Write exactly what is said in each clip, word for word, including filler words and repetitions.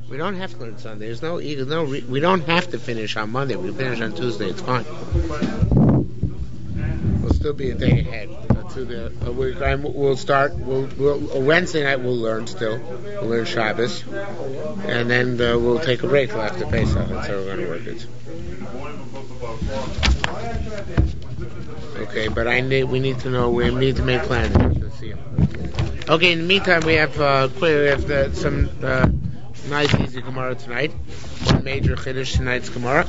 We don't have to learn Sunday. There's no, no. We don't have to finish on Monday. We finish on Tuesday. It's fine. We'll still be a day ahead. To the, uh, we, we'll start. We'll, we'll uh, Wednesday night. We'll learn still. We'll learn Shabbos, and then uh, we'll take a break till after Pesach. That's how we're going to work it. Okay, but I need. We need to know. We need to make plans. Let's see. Okay. In the meantime, we have uh, we have the, some uh, nice easy Gemara tonight. One major Chiddush tonight's Gemara.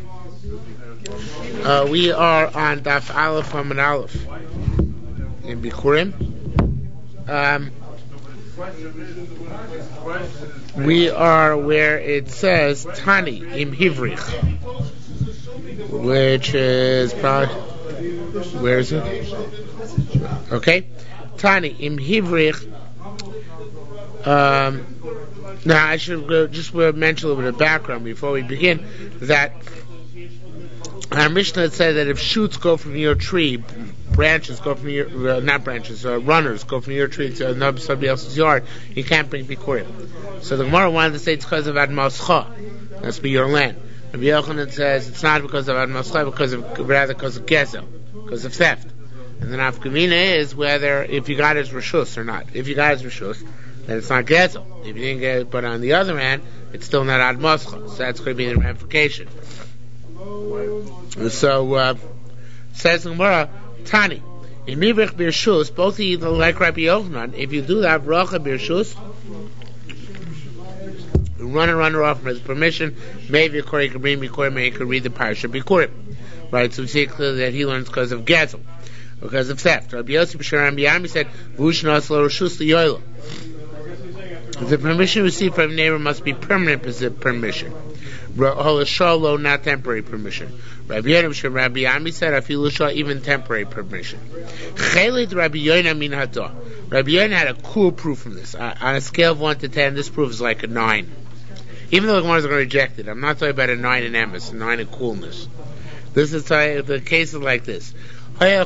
Uh, we are on Daf Aleph Amud Aleph in Bikurim. Um, we are where it says Tani im Hivrich, which is probably, where is it? Okay, Tani im Hivrich. Um, now I should uh, just uh, mention a little bit of background before we begin. That our Mishnah said that if shoots go from your tree, branches go from your, uh, not branches, uh, runners go from your tree to another, somebody else's yard, you can't bring Bikurim. So the Gemara wanted to say it's because of Admascha. That's be your land. Rabbi Yochanan says it's not because of Admascha, because of, rather because of Gezel, because of theft. And the Nafkamina is whether, if you got his Rishus or not. If you got his Rishus, then it's not Gezel. If you didn't get it, but on the other hand, it's still not Admascha. So that's going to be the ramification. So, uh, says the Gemara, Tani, in Mivrich Birshus, both of you like Rabbi Yochanan, if you do that, Bracha Birshus, run and run off with his permission, maybe you can bring Bikurim, maybe you can read the Parashat Bikurim. Right, so we see clearly that he learns because of Gezel, because of theft. Rabbi Yossi B'Sharam B'Yami said, Vushnas lo Rishus L'Yoyla. The permission received from a neighbor must be permanent permission. Holashalo, not temporary permission. Rabbi Yonav Rabbi Ami said, Afilusha, even temporary permission. Chelit Rabbi Yonah min Hata. Rabbi Yonah had a cool proof from this. Uh, on a scale of one to ten, this proof is like a nine. Even though the ones are going to reject it, I'm not talking about a nine in emes, a nine in coolness. This is uh, the case is like this. So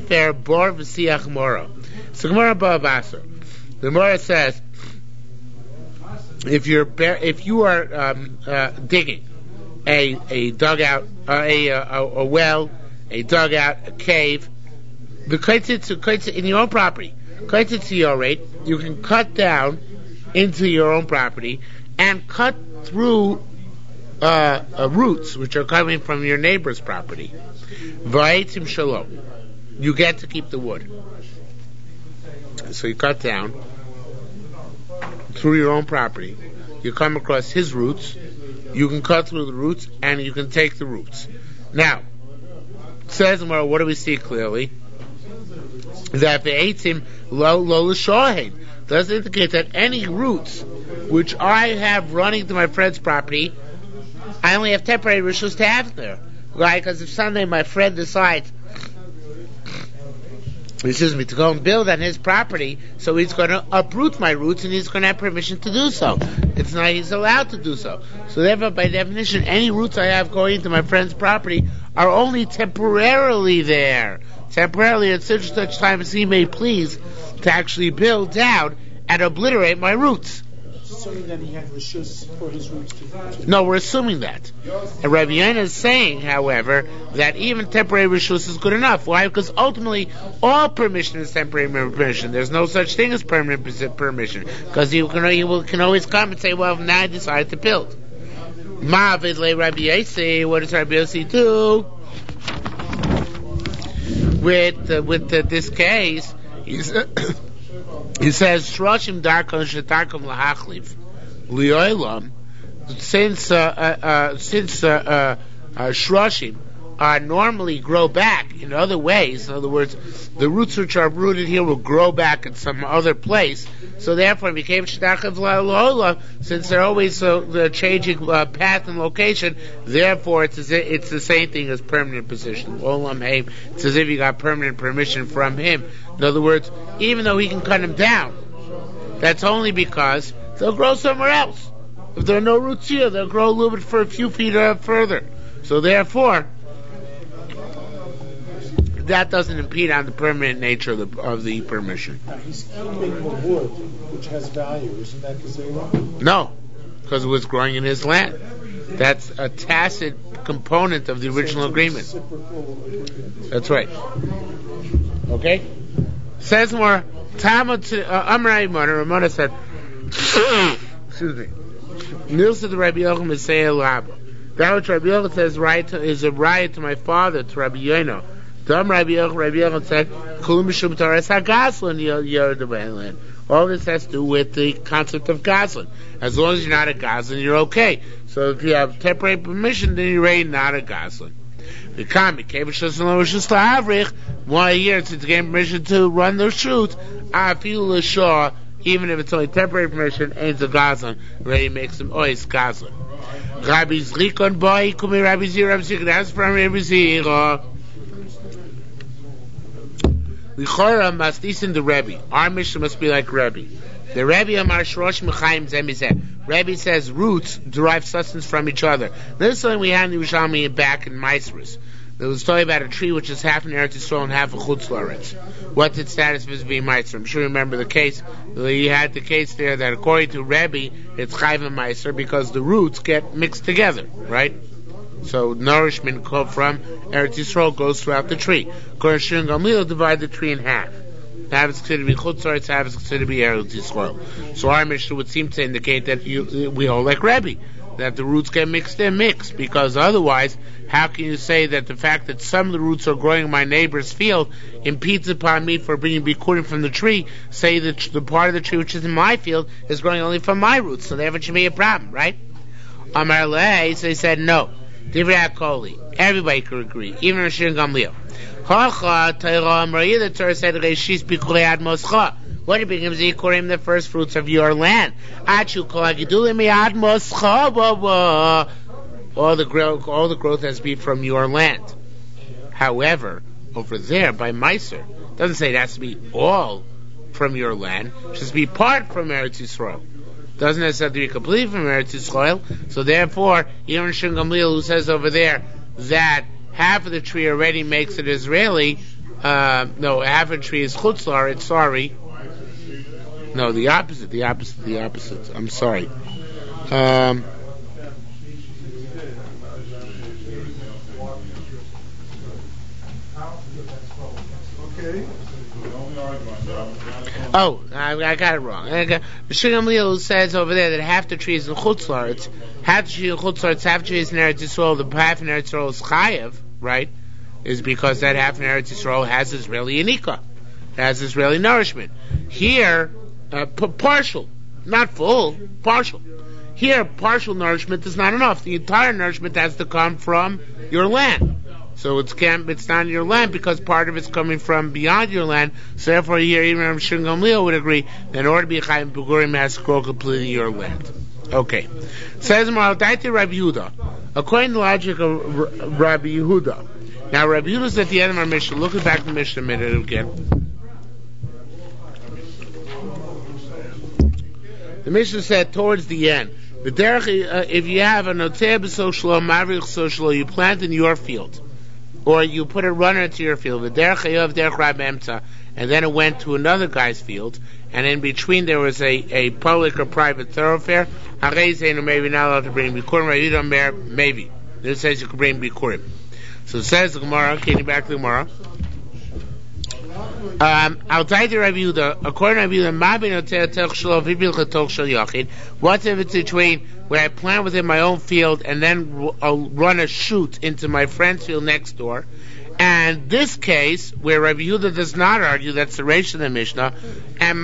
Gemara Bava Basra. The Gemara says, if you're if you are um, uh, digging a a dugout, uh, a, a a well, a dugout, a cave, in your own property, you can cut down into your own property and cut through uh, uh, roots which are coming from your neighbor's property. V'aitim shalom, you get to keep the wood. So you cut down through your own property, you come across his roots, you can cut through the roots, and you can take the roots. Now, it says, what do we see clearly? That the eitzim lo lo l'shohen does indicate that any roots which I have running to my friend's property, I only have temporary rishus to have there. Right? Because if someday my friend decides, excuse me, to go and build on his property, so he's going to uproot my roots and he's going to have permission to do so. It's not, he's allowed to do so. So therefore, by definition, any roots I have going into my friend's property are only temporarily there. Temporarily at such such time as he may please to actually build down and obliterate my roots. Assuming that he had rishus for his roots to, to No, we're assuming that. And Rabbi Yonah is saying, however, that even temporary rishus is good enough. Why? Because ultimately, all permission is temporary permission. There's no such thing as permanent permission. Because you can, you will, can always come and say, well, now I decided to build. Ma'avid le Rabbi Yossi, what does Rabbi Yossi do? With, uh, with uh, this case, he's... He says, "Shroshim darkon shetarkom lahachlif liolam." Since uh, uh, uh, since uh, uh, uh, shroshim uh, normally grow back in other ways, in other words, the roots which are rooted here will grow back in some other place. So therefore, it became shetarkom liolam. Since they're always uh, the changing uh, path and location, therefore it's as if, it's the same thing as permanent position. Olam heim. It's as if you got permanent permission from him. In other words, even though he can cut them down, that's only because they'll grow somewhere else. If there are no roots here, they'll grow a little bit for a few feet uh, further. So therefore, that doesn't impede on the permanent nature of the, of the permission. Now he's keeping the wood, which has value. Isn't that Gezerah? No. because it was growing in his land. That's a tacit component of the original agreement. That's right. Okay? Says more, Amrai Mona, Ramona said, excuse me, Nilsa the Rabbi Yochanan Messiah Lab. That which Rabbi Yochanan says right to, is a right to my father, to Rabbi Yono. Dam Rabbi Yochanan, Rabbi Yochanan said, Kulim Mishum Taras HaGaslin Yerudabalan. All this has to do with the concept of Goslin. As long as you're not a Goslin, you're okay. So if you have temporary permission, then you're really not a Goslin. The Kami, one year since he gave permission to run the shoot, I feel the Shaw, even if it's only temporary permission, ain't a Goslin, already makes him always Goslin. Rabbi Zrikon boy, Kumi Rabbi Zira, Rabbi Zira, that's from Rabbi Zira. L'chora must listen to Rebbe. Our mission must be like Rebbe. The Rebbe Amar Shrosh Mechaim Zemizeh. Rebbe says roots derive sustenance from each other. This is something we had in the Yerushalmi back in Maisrus. There was a story about a tree which is half in Eretz Yisrael and half in Chutz La'aretz. What's its status vis-a-vis Meiser? I'm sure you remember the case. You had the case there that according to Rebbe, it's Chayv and Meiser because the roots get mixed together, right? So nourishment come from Eretz Yisrael goes throughout the tree. According to Shimon Gamliel, divide the tree in half. Half is considered to be Chutz La'aretz, half is considered to be Eretz Yisrael. So our Mishnah would seem to indicate that you, we hold like Rebbe, that the roots get mixed in, mixed, because otherwise, how can you say that the fact that some of the roots are growing in my neighbor's field impedes upon me for bringing bikurim from the tree? Say that the part of the tree which is in my field is growing only from my roots, so therefore it should be a problem, right? Amar Leh, so he said no. Divrei HaKoli. Everybody could agree, even Rosh Gamliel. Hacha Torah Maria, the Torah said Reishis Bikurei Ad Moscha. What it becomes Ikurim, the first fruits of your land. Achu Kol Hagidulim Ad Moscha Baba. All the growth, all the growth has to be from your land. However, over there by Meiser, it doesn't say it has to be all from your land. It should be part from Eretz Yisrael. Doesn't necessarily be completely from Eretz Yisrael. So therefore, even Shimon Gamliel, who says over there that half of the tree already makes it Israeli, uh, no, half of the tree is Chutz La'aretz, sorry. No, the opposite, the opposite, the opposite. I'm sorry. Um, Oh, I, I got it wrong. Shimon Gamliel says over there that half the tree is in Chutz La'aretz, half the tree in Chutz La'aretz, half the tree is in Eretz Yisrael. The half in Eretz Yisrael is Chayev, right? Is because that half in Eretz Yisrael has Israeli Yanika, has Israeli nourishment. Here, uh, p- partial, not full, partial. Here, partial nourishment is not enough. The entire nourishment has to come from your land. So it's can't, it's not in your land because part of it's coming from beyond your land. So therefore, here even Shimon Gamliel would agree that in order to be Chayim Bikurim, it has to grow completely your land. Okay. Says Maraldaiti Rabbi Yehuda. According to the logic of Rabbi Yehuda. Now Rabbi Yehuda is at the end of our Mishnah. Look back at the Mishnah a minute again. The Mishnah said towards the end, the derech, uh, if you have a noteh b'soshlo, mavrich soshlo, you plant in your field, or you put a runner into your field, the derech hayav derech rab emtza, and then it went to another guy's field, and in between there was a, a public or private thoroughfare. Harei maybe not allowed to bring bikurim. Maybe this says you can bring bikurim. So it says the Gemara. Getting back to the Gemara. Um, outside the Rabbi Yehuda, according to Rabbi Yehuda, what's if it's between where I plant within my own field and then I'll run a shoot into my friend's field next door? And this case, where Rabbi Yehuda does not argue, that's the Reish of the Mishnah, and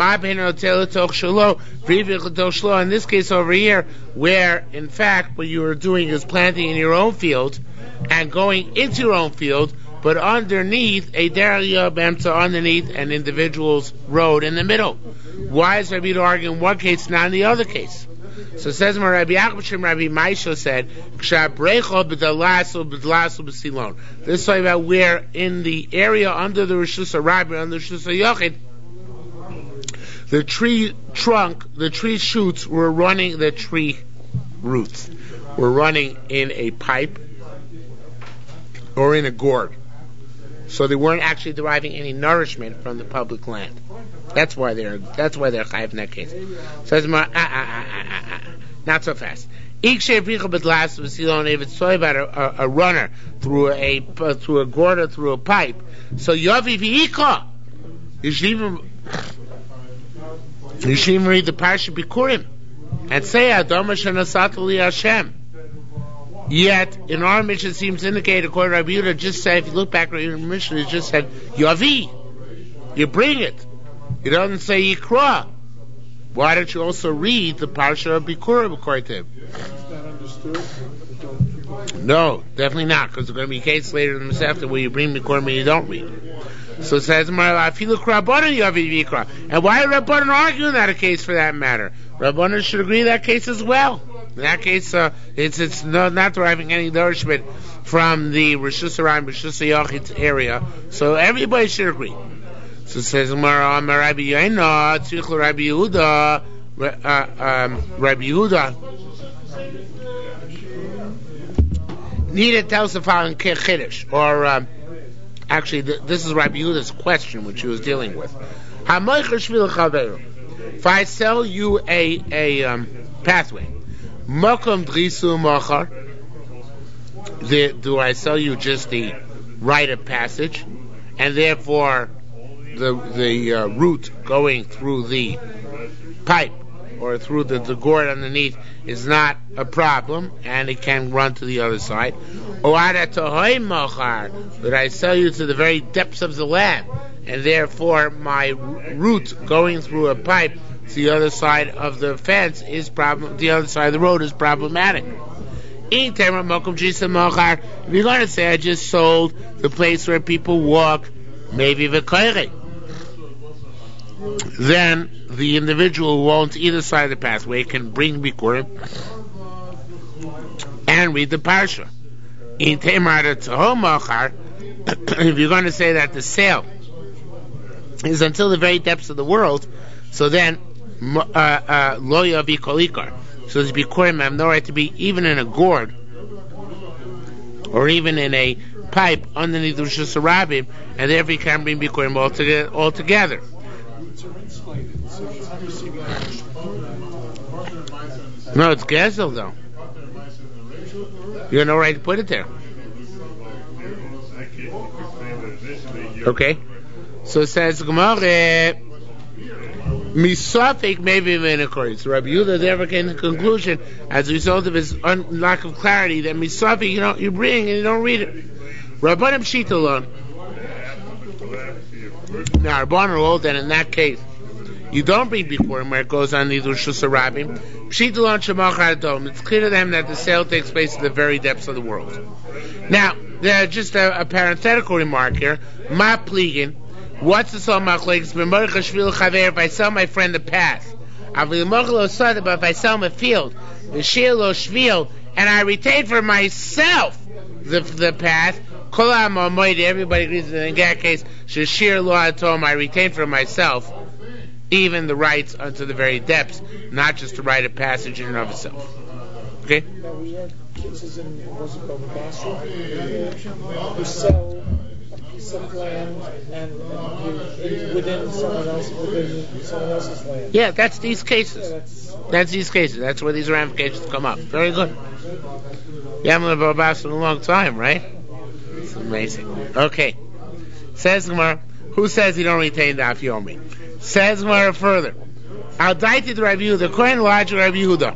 in this case over here, where in fact what you are doing is planting in your own field and going into your own field, but underneath a derech b'emtza, underneath an individual's road in the middle. Why is Rabbi Yehuda arguing in one case, not in the other case? So it says, Rabbi Yaakov Shem Rabbi Maisho said, this is talking about where in the area under the Rishus HaRabbi, under the Rishus HaYochid, the tree trunk, the tree shoots were running, the tree roots were running in a pipe or in a gourd. So they weren't actually deriving any nourishment from the public land. That's why they're that's why they're chayiv in that case. Says ah, ah, ah, ah, ah. not so fast. If it's talking about a, a, a runner through a uh, through a gourd or through a pipe, so Yavi v'ika, you should even you should even read the Parsha Bikurim and say Adama Shanasat Li Hashem. Yet in our mission it seems to indicate, according to Rabbi Yehuda, just said, if you look back at your mission, it just said Yavi, you bring it. It doesn't say Yikra. Why don't you also read the Parsha of Bikurim according to him? No, definitely not, because there's going to be a case later in the Masechta where you bring Bikurim and you don't read. So it says, and why are Rabbanan arguing that a case for that matter? Rabbanan should agree that case as well. In that case, uh, it's it's no, not deriving any nourishment from the Rishus Harayim, Rishus Yochid area, so everybody should agree. So it says, Rabbi Yehuda, Rabbi Yehuda, need to tell us the following Chiddush, or um, actually, th- this is Rabbi Yehuda's question, which he was dealing with. If I sell you a a um, pathway, Makom Drisu Machar, do I sell you just the rite of passage, and therefore the the uh, route going through the pipe or through the, the gourd underneath is not a problem, and it can run to the other side. Or that I sell you to the very depths of the land, and therefore my route going through a pipe to the other side of the fence is problem. The other side of the road is problematic. If you're going to say I just sold the place where people walk, maybe v'koire, then the individual who owns either side of the pathway can bring Bikurim and read the Parsha. If you're going to say that the sale is until the very depths of the world, so then lo yavi kol ikar. So the Bikurim have no right to be even in a gourd or even in a pipe underneath the Rishus Harabim, and therefore you can't bring Bikurim altogether. altogether. No, it's Gezel though. You have no right to put it there. Okay? So it says, Gemara, Misafik maybe Menakori. So Rabbi Yehuda therefore came to the conclusion, as a result of his un- lack of clarity, that Misafik, you know, you bring and you don't read it. Rabbanim Shitalon. Now, Rabbanim hold that in that case, you don't bring Bikurim where it goes on the Rishus Harabim. Shitalon Shemachar Adom. It's clear to them that the sale takes place in the very depths of the world. Now, there's just a, a parenthetical remark here. Ma pligin. What's the song machlekes? If I sell my friend a path, but if I sell him a field, and I retain for myself the the path, everybody agrees that in that case, I retain for myself even the rights unto the very depths, not just to write a passage in and of itself. Okay? Now we had cases in what's it called, Basra, you sell a piece of land and, and you, within someone else within someone else's land. Yeah, that's these cases. Yeah, that's, that's these cases. That's where these ramifications come up. Very good. You haven't lived about Basra in a long time, right? It's amazing. Okay. Says Gemara, who says you don't retain the Afyomi? Says Gemara further. Al daiti to Rabbi Yehuda, according to logic Rabbi Yehuda.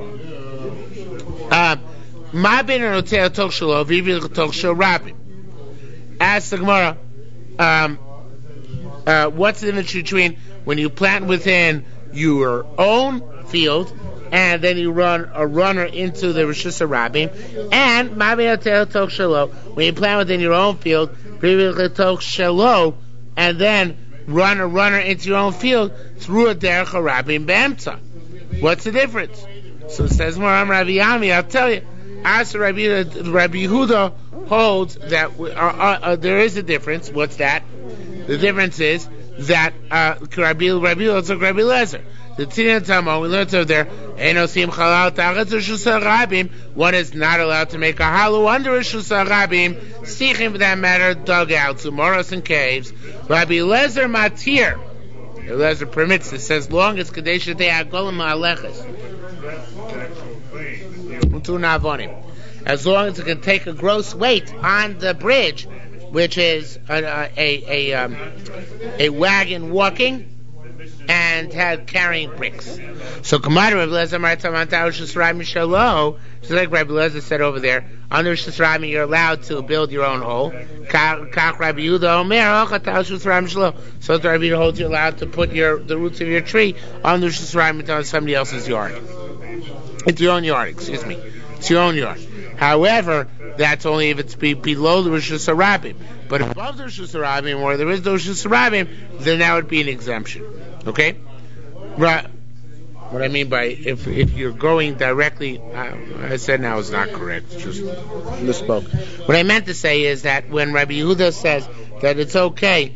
Ma ben anotea tok shelo, v'ivir tok shel Rabbi. Ask the Gemara, um, uh, what's the difference between when you plant within your own field and then you run a runner into the Rishus Harabim, and ma ben anotea tok shelo, when you plant within your own field, v'ivir tok shelo, and then run a runner into your own field through a derech harabim be'emtza. What's the difference? So it says more, I'm Rabbi Yami, I'll tell you. As Rabbi, Rabbi Yehuda holds that we, uh, uh, uh, there is a difference. What's that? The difference is that uh, Rabbi Rabbi Yehuda Rabbi Lezer. The Tzinian Tamo, we learned over there, Enosim Chalal Tachatz Rishus Harabim. One is not allowed to make a halu under Rishus Harabim. Sichim, for that matter, dugouts, umoros, and caves. Rabbi Lezer Matir. Lezer permits this. Says long as Kadesh Te Agolim Ma'aleches. As long as it can take a gross weight on the bridge, which is a a a, a, um, a wagon walking and had carrying bricks. So Kamar Rabbi Lezer Martamantau Shesrami Shalo, just like Rabbi Lezer said over there, under Shesrami you're allowed to build your own hole. Kach Rabbi Yehuda Omer Ochatau Shesrami Shalo. So the Rabbi Yehuda holds you allowed to put your the roots of your tree under Shesrami on somebody else's yard. It's your own yard, excuse me. It's your own yard. However, that's only if it's be below the Rosh Hashanah. But above the Rosh Hashanah, where there is no Rosh Hashanah, then that would be an exemption. Okay? Right. What I mean by if if you're going directly, I, I said now is not correct. Just misspoke. What I meant to say is that when Rabbi Yehuda says that it's okay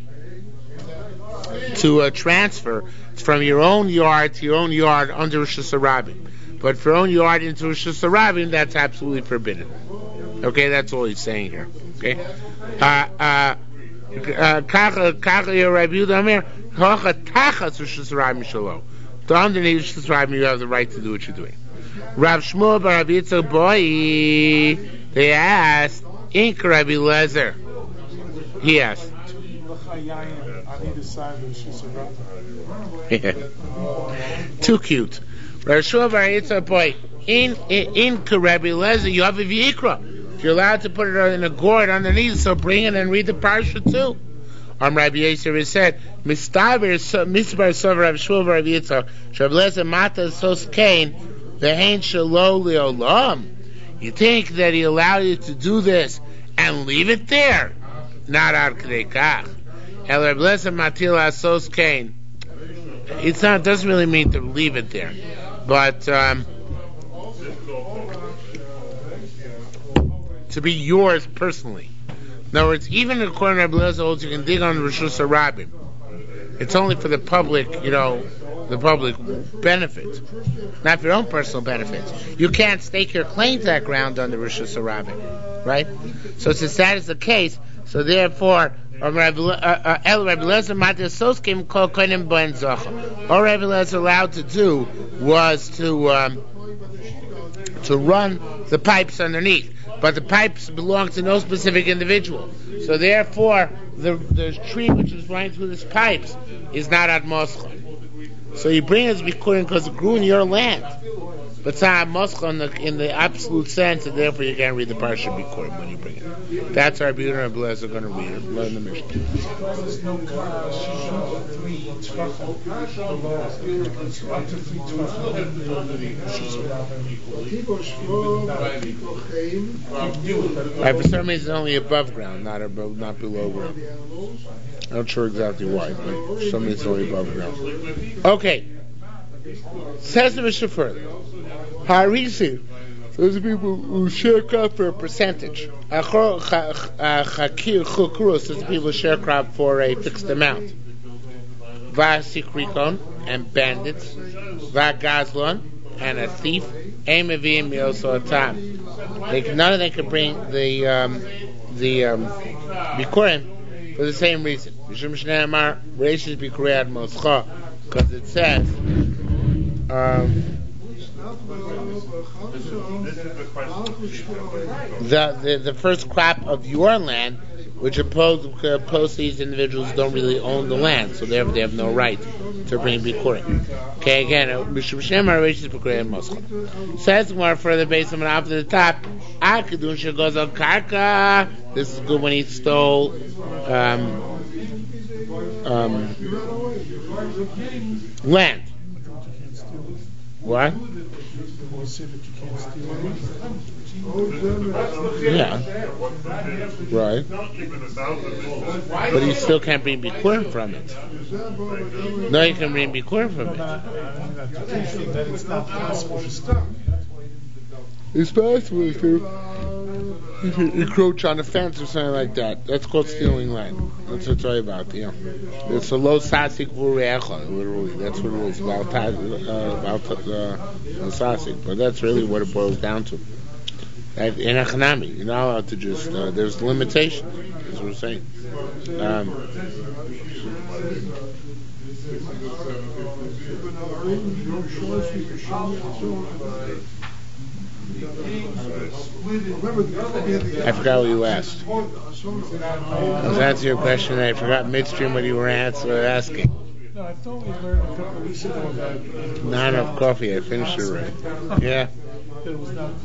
to uh, transfer from your own yard to your own yard under Rosh Hashanah, but for your own yard into Rosh Hashanah, that's absolutely forbidden. Okay, that's all he's saying here. Okay. Uh, uh, So underneath Shesrami, you have the right to do what you're doing. Rav Shmuel bar Rabbi Yitzchak boy, they asked, Ink Rabbi Lezer. He asked. Too cute. Rav Shmuel bar Yitzchak boy, in in Rabbi Lezer, you have a v'yikra. You're allowed to put it in a gourd underneath, so bring it and read the parsha too. Um, Rabbi Yisrael said, "Mistaber misbar sover Rabbi Shmuel Rabbi Yitzchak Rabbi Lezer mata sos kain ve'hein shelo leolam." You think that he allowed you to do this and leave it there? Not ad k'dei kach. El Rabbi Lezer matila sos kain. It's not. It doesn't really mean to leave it there, but um, to be yours personally. In other words, even according to Rabbi Lezer holds, you can dig on Rosh Hashanah. It's only for the public, you know, the public benefit, not for your own personal benefit. You can't stake your claim to that ground on the Rosh Hashanah, right? So since that is the case, so therefore, El Rabbi Lezer Matas came called Koinem Ben Zacha. All Rabbi Lezer allowed to do was to um, to run the pipes underneath. But the pipes belong to no specific individual. So therefore, the the tree which is running through these pipes is not ad moschon. So you bring it as bikurim because it grew in your land. But it's not ad moschon in the, in the absolute sense, and therefore you can't read the parsha bikurim when you bring it. That's our Rabbi Yehuda and Rabbi Lezer are going to read it. Learn the Mishnah. Right, for some reason it's only above ground, not above, not below ground. I'm not sure exactly why, but for some reason it's only above ground. Okay. Says the Mishnah further. Harisi. Those are people who share crop for a percentage. Chukros is the people who share crop for a fixed amount. Vasikrikon and bandits. Vagazlon and a thief. Emavim Yosotam. None of them can bring the um, the um, Bikurim for the same reason. Because it says um, the, the the first crop of your land, which opposed, opposed these individuals don't really own the land, so therefore they have no right to bring bikurim. Okay, again, says more further based on up to the top. Akadun goes on karka. This is good when he stole um, um, land. What? Yeah. Right. But you still can't bring bikurim from it. No, you can bring bikurim from it. It's possible to encroach on a fence or something like that. That's called stealing land. That's what it's all about. Yeah. It's a low sasik vurecha, literally. That's what it is about uh, about uh, sasik. But that's really what it boils down to. In a chanami, you're not allowed to just. Uh, there's limitation. That's what we're saying. Um, I forgot what you asked. I was answering your question and I forgot midstream what you were answer, asking. No, I thought we learned a couple of weeks ago about... Not enough coffee, I finished it right. Yeah. It was not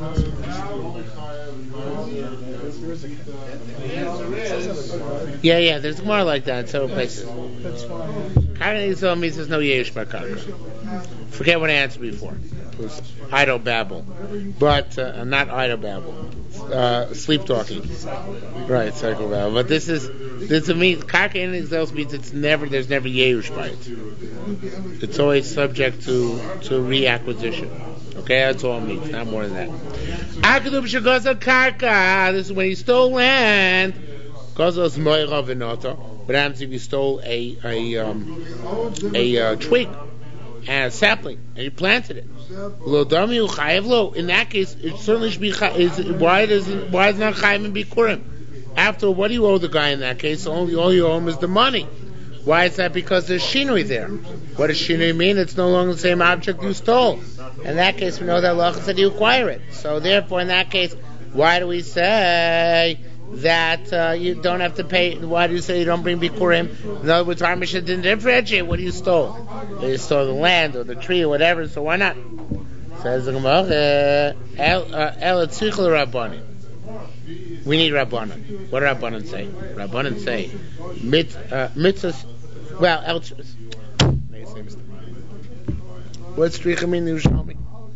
Yeah, yeah, there's more like that in several places. That's fine. Karka told me there's no yesh by karka. Forget what I answered before. It was idle babble. But, uh, not idle babble. Uh, sleep talking. Right, cycle babble. But this is, this means, karka anything else means it's never, there's never yesh by it. It's always subject to, to reacquisition. Okay, that's all it means, not more than that. Akadum shagoza karka. This is when he stole land. Gozos moira v'noto. What happens if you stole a a um, a uh, twig and a sapling and you planted it? Lo dami u chayev lo. In that case, it certainly should be. Is why does it, why is it not chayev and bikurim? After what do you owe the guy in that case? Only all you owe him is the money. Why is that? Because there's shinui there. What does shinui mean? It's no longer the same object you stole. In that case, we know that Allah said you acquire it. So therefore, in that case, why do we say that uh, you don't have to pay? Why do you say you don't bring bikurim? In other words, our Mishnah didn't differentiate what you stole. You stole the land or the tree or whatever, so why not? Says the Gemara, El Tzichel Rabbanim. We need Rabbanim. What do Rabbanim say? Rabbanim say, mit, uh, mitzvahs, well, El What's Stricha mean in Yerushalmi?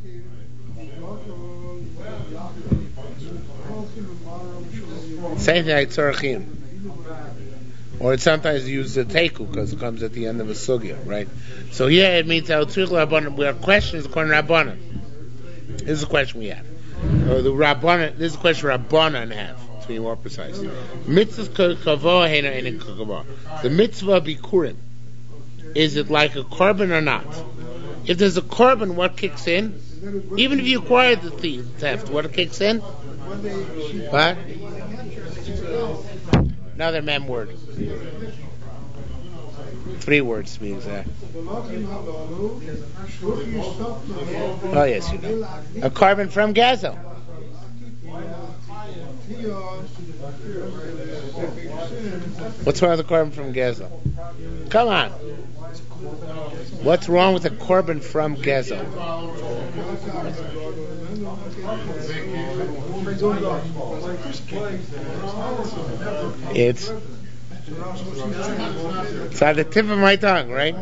Same thing like Tzorachim. Or it's sometimes used as a Teiku because it comes at the end of a Sugya, right? So yeah, it means El Tzricha Rabbanim. We have questions according to Rabbanim. This is a question we have. Uh, the Rabbanim, this is a question Rabbanim have, to be more precise. Mitzvah kavah hena enen kavah. The mitzvah bikurim, is it like a korban or not? If there's a korban, what kicks in? Even if you acquired the thief, theft, what kicks in? What? Another mem word. Three words to be exact. Oh yes, you know. A korban from Gazel. What's wrong with the korban from Gazel? Come on. What's wrong with a korban from Gazel? It's it's on the tip of my tongue, right?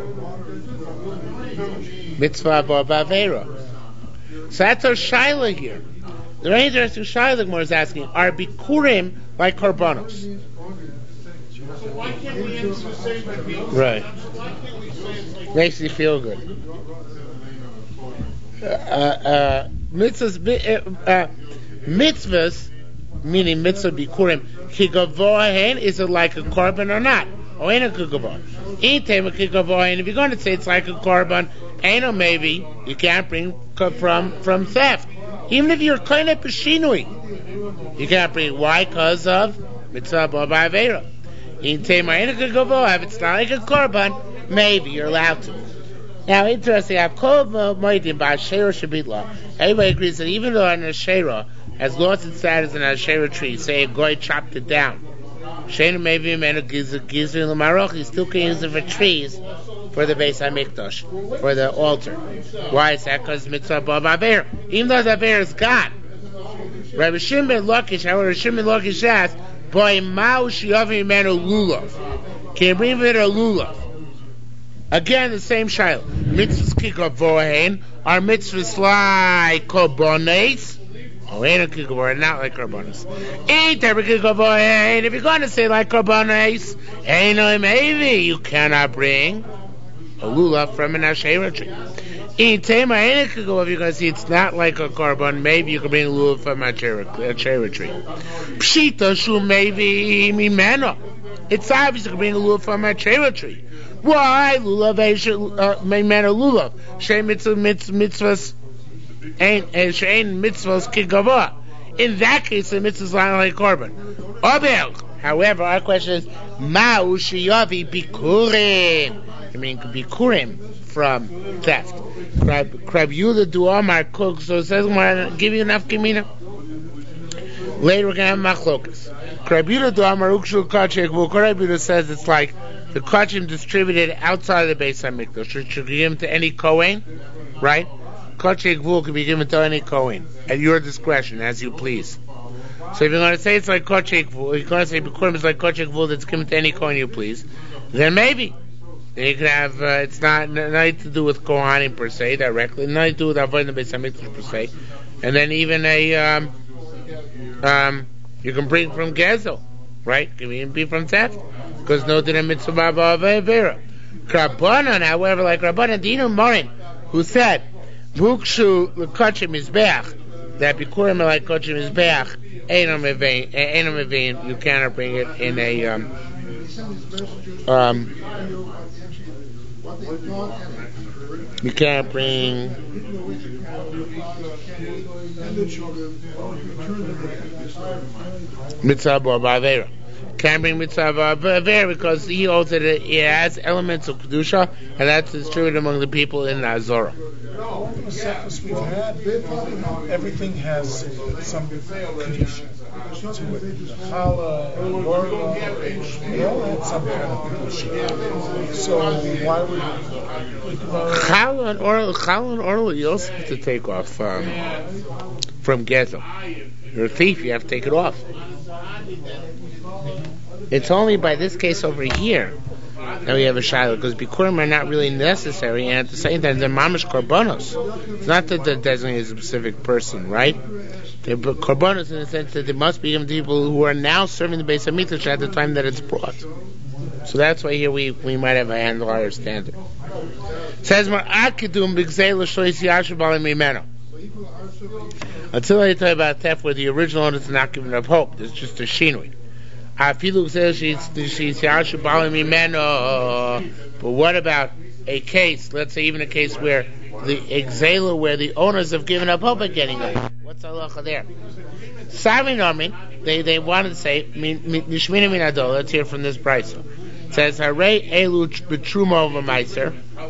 Mitzvah ba'avera. So that's our shaila here. The very interesting shaila the Gemara is asking: are bikurim like korbanos? Why can't we answer the same way? Right. Makes you feel good. Uh, uh, mitzvahs, uh, mitzvahs, meaning mitzvah bikurim, kigavohen, is it like a korban or not? Or ain't a kigavohen? Ain't a kigavohen. If you're going to say it's like a korban, ain't a maybe you can't bring from from theft. Even if you're kind of peshinui, you can't bring. Why? Because of mitzvah ba'avera. Ain't a ain't a kigavohen. If it's not like a korban, maybe you're allowed to. Now, interesting. Everybody agrees that even though an Asherah has lost its status in an Asherah tree, say a goy chopped it down, Shana maybe a man who gives it in the Maroch, he still can use it for trees for the Beis HaMikdash, for the altar. Why is that? Because mitzvah ba'avera. Even though the bear is gone. Rabbi Shimon Lakish, however, Shimon Lakish asked, "Boy, ma'u sheyavim menu lulav? Can you bring it a lulav?" Again, the same shaila. Mitzvahs kikavohen are mitzvahs like korbanos. Oh, ain't a kikavohen, not like korbanos. Ain't there a kikavohen? If you're going to say like korbanos, ain't no maybe you cannot bring a lulav from an Asherah tree. Ain't tema ain't a kikavohen. If you're going to say it's not like a korban, maybe you can bring a lulav from an Asherah tree. Pshita shu maybe mimeno. It's obvious you can bring a lulav from an Asherah tree. Why lulav mimeno lulav? Shein mitzvahs ain't shein mitzvahs kigavah. In that case, the mitzvahs are like korban. Abel However, our question is, Ma'u shiyavi bikurim. I mean, bikurim from theft. Krab Yudah do Amar cook, so it says, I'm going to give you enough Gemina. Later we're going to have Machlokas. Krab Yudah do Amar ukshu kachek. Well, Krab Yudah says it's like the kachim distributed outside of the Beis HaMikdash. Should you give them to any Kohen, right? Kachek Gvul can be given to any Kohen at your discretion, as you please. So if you're going to say it's like Kachek Gvul, you're going to say Bikurim is like Kachek Gvul that's given to any Kohen you please, then maybe. Then you can have, uh, it's not nothing to do with Kohanim per se, directly, nothing to do with Avodah Beis HaMikdash per se. And then even a, um, um, you can bring from Gezel, right? It can even be from theft. Because no din mitzvah ba'avera. Rabbanan, however, like Rabbanan Dinu Morin, who said, Vukshu l'kachim mizbeach, that Bikurim are like kachim mizbeach, Einam Evein, you cannot bring it in a, um, um, you can't bring mitzvah ba'avera. Can't bring mitzvah ba'avera because he holds that it, it has elements of kedusha, and that's distributed among the people in the Azorah. All the sectors we've had, everything has some condition to it. The challah, orla, they all had some kind of condition. So why would challah and orla, challah and orla, you also have to take off um, from Gezel. You're a thief, you have to take it off. It's only by this case over here that we have a shiloh, because bikurim are not really necessary, and at the same time they're mamish korbanos. It's not that they're designated a specific person, right? They're korbanos in the sense that they must be given to people who are now serving the Beis HaMikdash at the time that it's brought. So that's why here we, we might have a handle higher standard. It says more akidum b'gzeila shlois yashu b'alim mimeno. Until I tell you about theft where the original owner is not given up hope, there's just a shinui. But what about a case, let's say even a case where the exaler, where the owners have given up hope of getting it? What's halacha there? Sami Nomin, they they wanted to say, Nishmina min adol, let's hear from this brisa. It says, Harei elu b'truma of a meiser.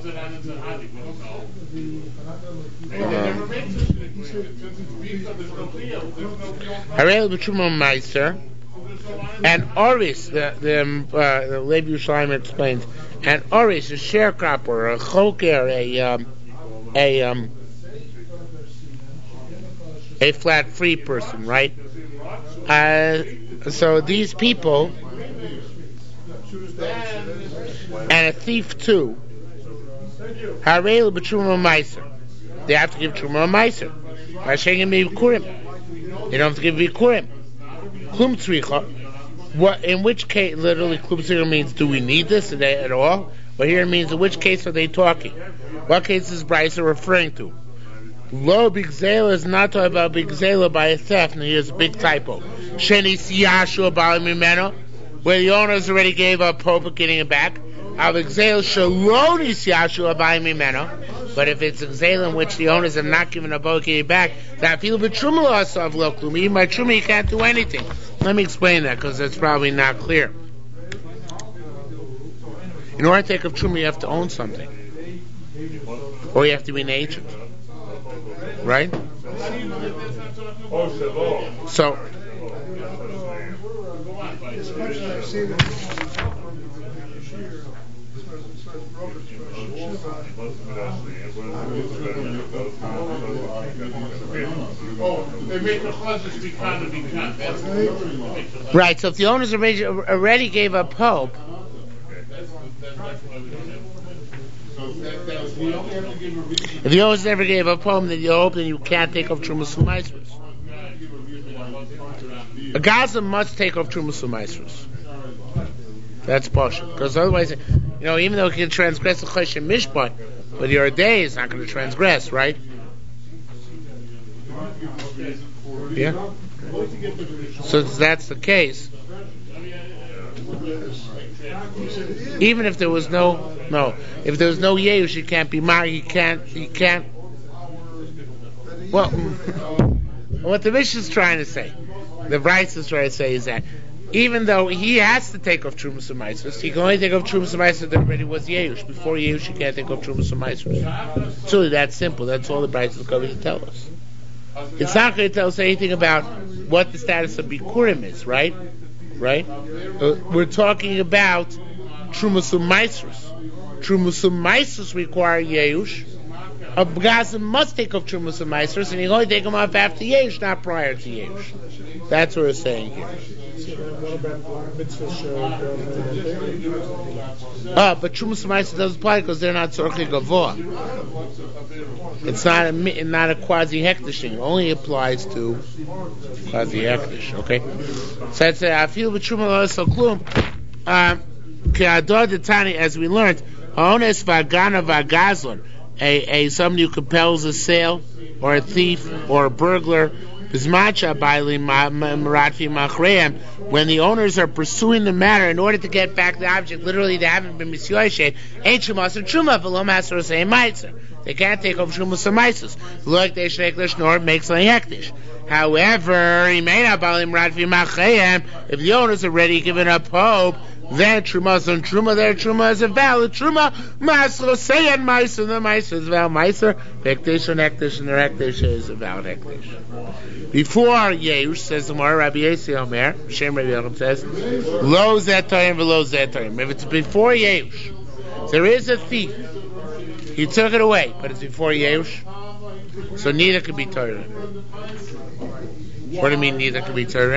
Harei elu b'truma of a meiser. And Oris, the the, um, uh, the Levi Yerushalayim explains, and Oris, a sharecropper, or a choker, a um, a um, a flat free person, right? Uh, so these people, and a thief too, Harei b'truma meiser. They have to give truma meiser. They don't have to give bikurim. Klum tzricha. What? In which case, literally, klum tzricha means, do we need this today at all? But here it means, in which case are they talking? What case is Bryce referring to? Lo bigzela is not talking about bigzela by a theft. And here's a big typo. Sheni siyashu b'alim mimeno, where the owners already gave up hope of getting it back. But if it's exale in which the owners have not given a bouquet back, that feel betrumah of loklum. Even by truma, you can't do anything. Let me explain that because that's probably not clear. In order to take of truma, you have to own something, or you have to be an agent, right? So. Right, so if the owners already, already gave up hope, if the owners never gave up hope, then you hope then you can't take off Trumas Umaisrus. A Gaza must take off Trumas Umaisrus. That's partial, because otherwise, you know, even though it can transgress the Choshen Mishpat, but your day is not going to transgress, right? Yeah. So that's the case. Even if there was no, no, if there was no Yehush, you can't be married. You can't, you can't. Well, what the Mishnah is trying to say, the Bryce is trying to say, is that even though he has to take off Trumas and Maasros, he can only take off Trumas and Maasros that already was Yeush. Before Yeush, he can't take off Trumas and Maasros. It's really that simple. That's all the Brayos is going to tell us. It's not going to tell us anything about what the status of Bikurim is, right? Right? Uh, we're talking about Trumas and Maasros. Trumas and Maasros require Yeush. A Gazan must take off Trumas and Maasros, and he can only take them off after Yeush, not prior to Yeush. That's what we're saying here. Ah, but Trumas and Maasros doesn't apply because they're not Tzorchei Gavoa. It's not a not a quasi hektish thing. It only applies to quasi hektish. Okay. So it's I feel with Truma lo so klum. Um, Ke'ador detani, as we learned, ones v'agana v'agazlon, a a somebody who compels a sale or a thief or a burglar. When the owners are pursuing the matter in order to get back the object, literally they haven't been misyoished, ain't shumas or truma v'lo maser say meiser. They can't take off shumas or meises. Like they sheklish nor makes like hektish. However, he may not balim radvi machayim. If the owners already given up hope, then trumas and truma, their truma is a valid truma. Maser say and meiser, the meiser is valid meiser. Hektish and hektish and the hektish is a valid hektish. Before Yeush, says the Gemara, Rabbi Yossi Omer, Shem Rabbi Yochanan says, Lo zetorim v'lo zetorim. If it's before Yeush, there is a thief. He took it away, but it's before Yeush, so neither could be Torah. What do you mean neither could be Torah?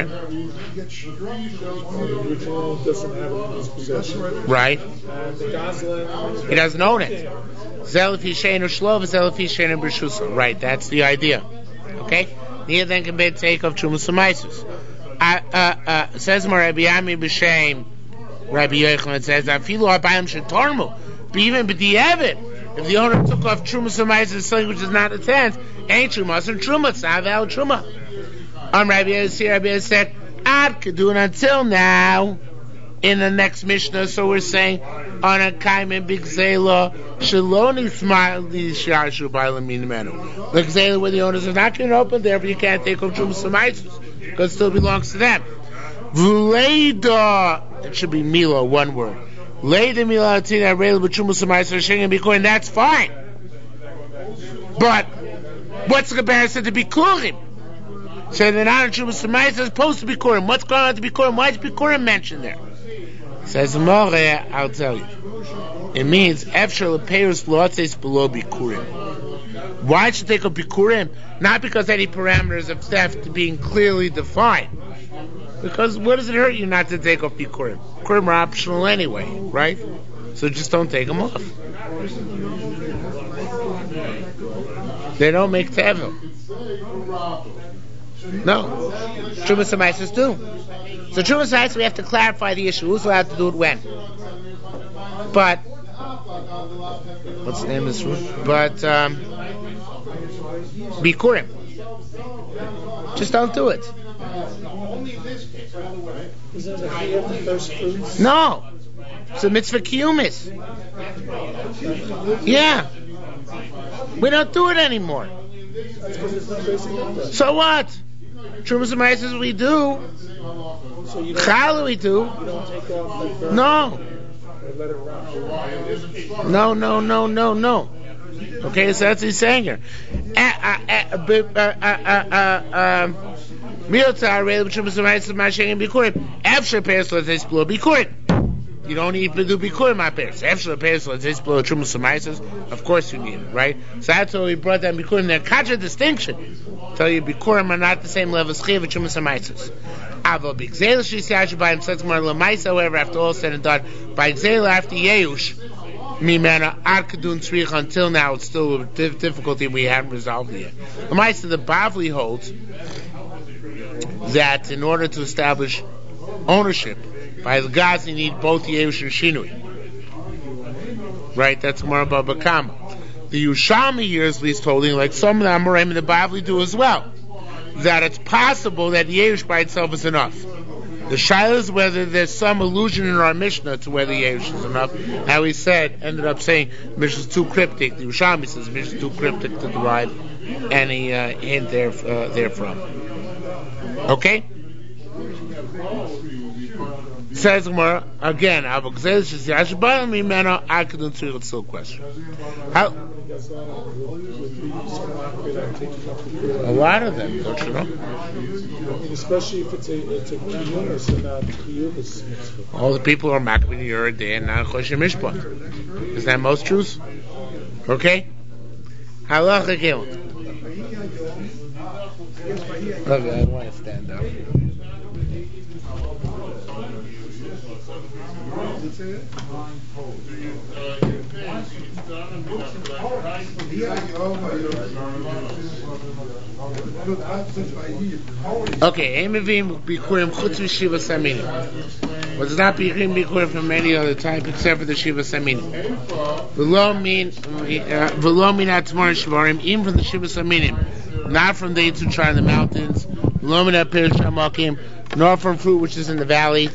Right. He doesn't own it. Zelafi shein u'shlo v'zelafi shein u'b'rshusa. Right, that's the idea. Okay? Neither then can be take of Trumas and Maasros. Says more Rabbi Ami b'shem. Rabbi Yochanan says, "Afilu abayim shetormu." But even b'di'evet, if the owner took off Trumas and Maasros, something which is not a tenth, ain't Trumas and Truma. It's not valid Truma. Um, Rabbi Yossi, Rabbi Yossi said, "Ad kedun until now." In the next Mishnah, so we're saying on a kaimen big zela shaloni smile the shashu bailamin menu. The zela where the owners are not going to open, therefore you can't take off Trumas and Maasros because it still belongs to them. V'leida, it should be mila, one word. Leida mila atina reil b'Trumas and Maasros shengem bikurim. That's fine, but what's the comparison to bikurim? So they're not in Trumas and Maasros, it's supposed to be bikurim. What's going on to bikurim? Why is bikurim mentioned there? Says More, I'll tell you. It means Efshel Lepeirus Lotzes below Bikurim. Why should they take a Bikurim? Not because any parameters of theft being clearly defined. Because what does it hurt you not to take off Bikurim? Bikurim are optional anyway, right? So just don't take them off. They don't make Tevil. No. Trumas and Maasros do. So Trumas and Maasros, we have to clarify the issue. Who's allowed to do it when? But what's the name of this room? But um, Bikurim. Just don't do it. No. It's a mitzvah kiyumis. Yeah. We don't do it anymore. So what? Trumas and Maasros we do. So Challah we do. You don't take off like no. No, no, no, no, no. Okay, so that's what he's saying here. You don't need to do bikurim my parents. After parents, let's just blow Trumas and Maasros. Of course you need it, right? So that's why we brought that bikurim. They're katra distinction. Tell you bikurim are not the same level as chiv and Trumas and Maasros. Avo big zayla shisiyash by him says more lemaisa. However, after all said and done, by zayla after Yeush, mimena arkadun tzrich until now it's still a difficulty we haven't resolved it yet. Lemaisa the Bavli holds that in order to establish ownership by the gods, you need both Yeush and Shinui. Right? That's more about Bakama. The Yerushalmi here is at least holding, like some of the Amoraim and the Bavli do as well, that it's possible that Yeush by itself is enough. The Shaila is whether there's some allusion in our Mishnah to whether Yeush is enough. How he said, ended up saying, Mishnah is too cryptic. The Yerushalmi says Mishnah is too cryptic to derive any uh, hint there, uh, therefrom. Okay? Says Gemara again. I could answer the still question. How? A lot of them, don't you know? Especially if it's a it's a kiyunis and not kiyunis. All the people are makbid your day and not choshen mishpat. Is that most Jews? Okay. Halacha gilud. Okay, I want to stand up. Okay, Emivim Bikurim Chutz Shiva Saminim. Was not Bikurim Bikurim from any other type except for the Shiva Saminim. V'lo min V'lo min Atmar Shvarim, even from the Shiva Saminim, not from the Yitzchak in the mountains. V'lo min Apir Shamakim, nor from fruit which is in the valley.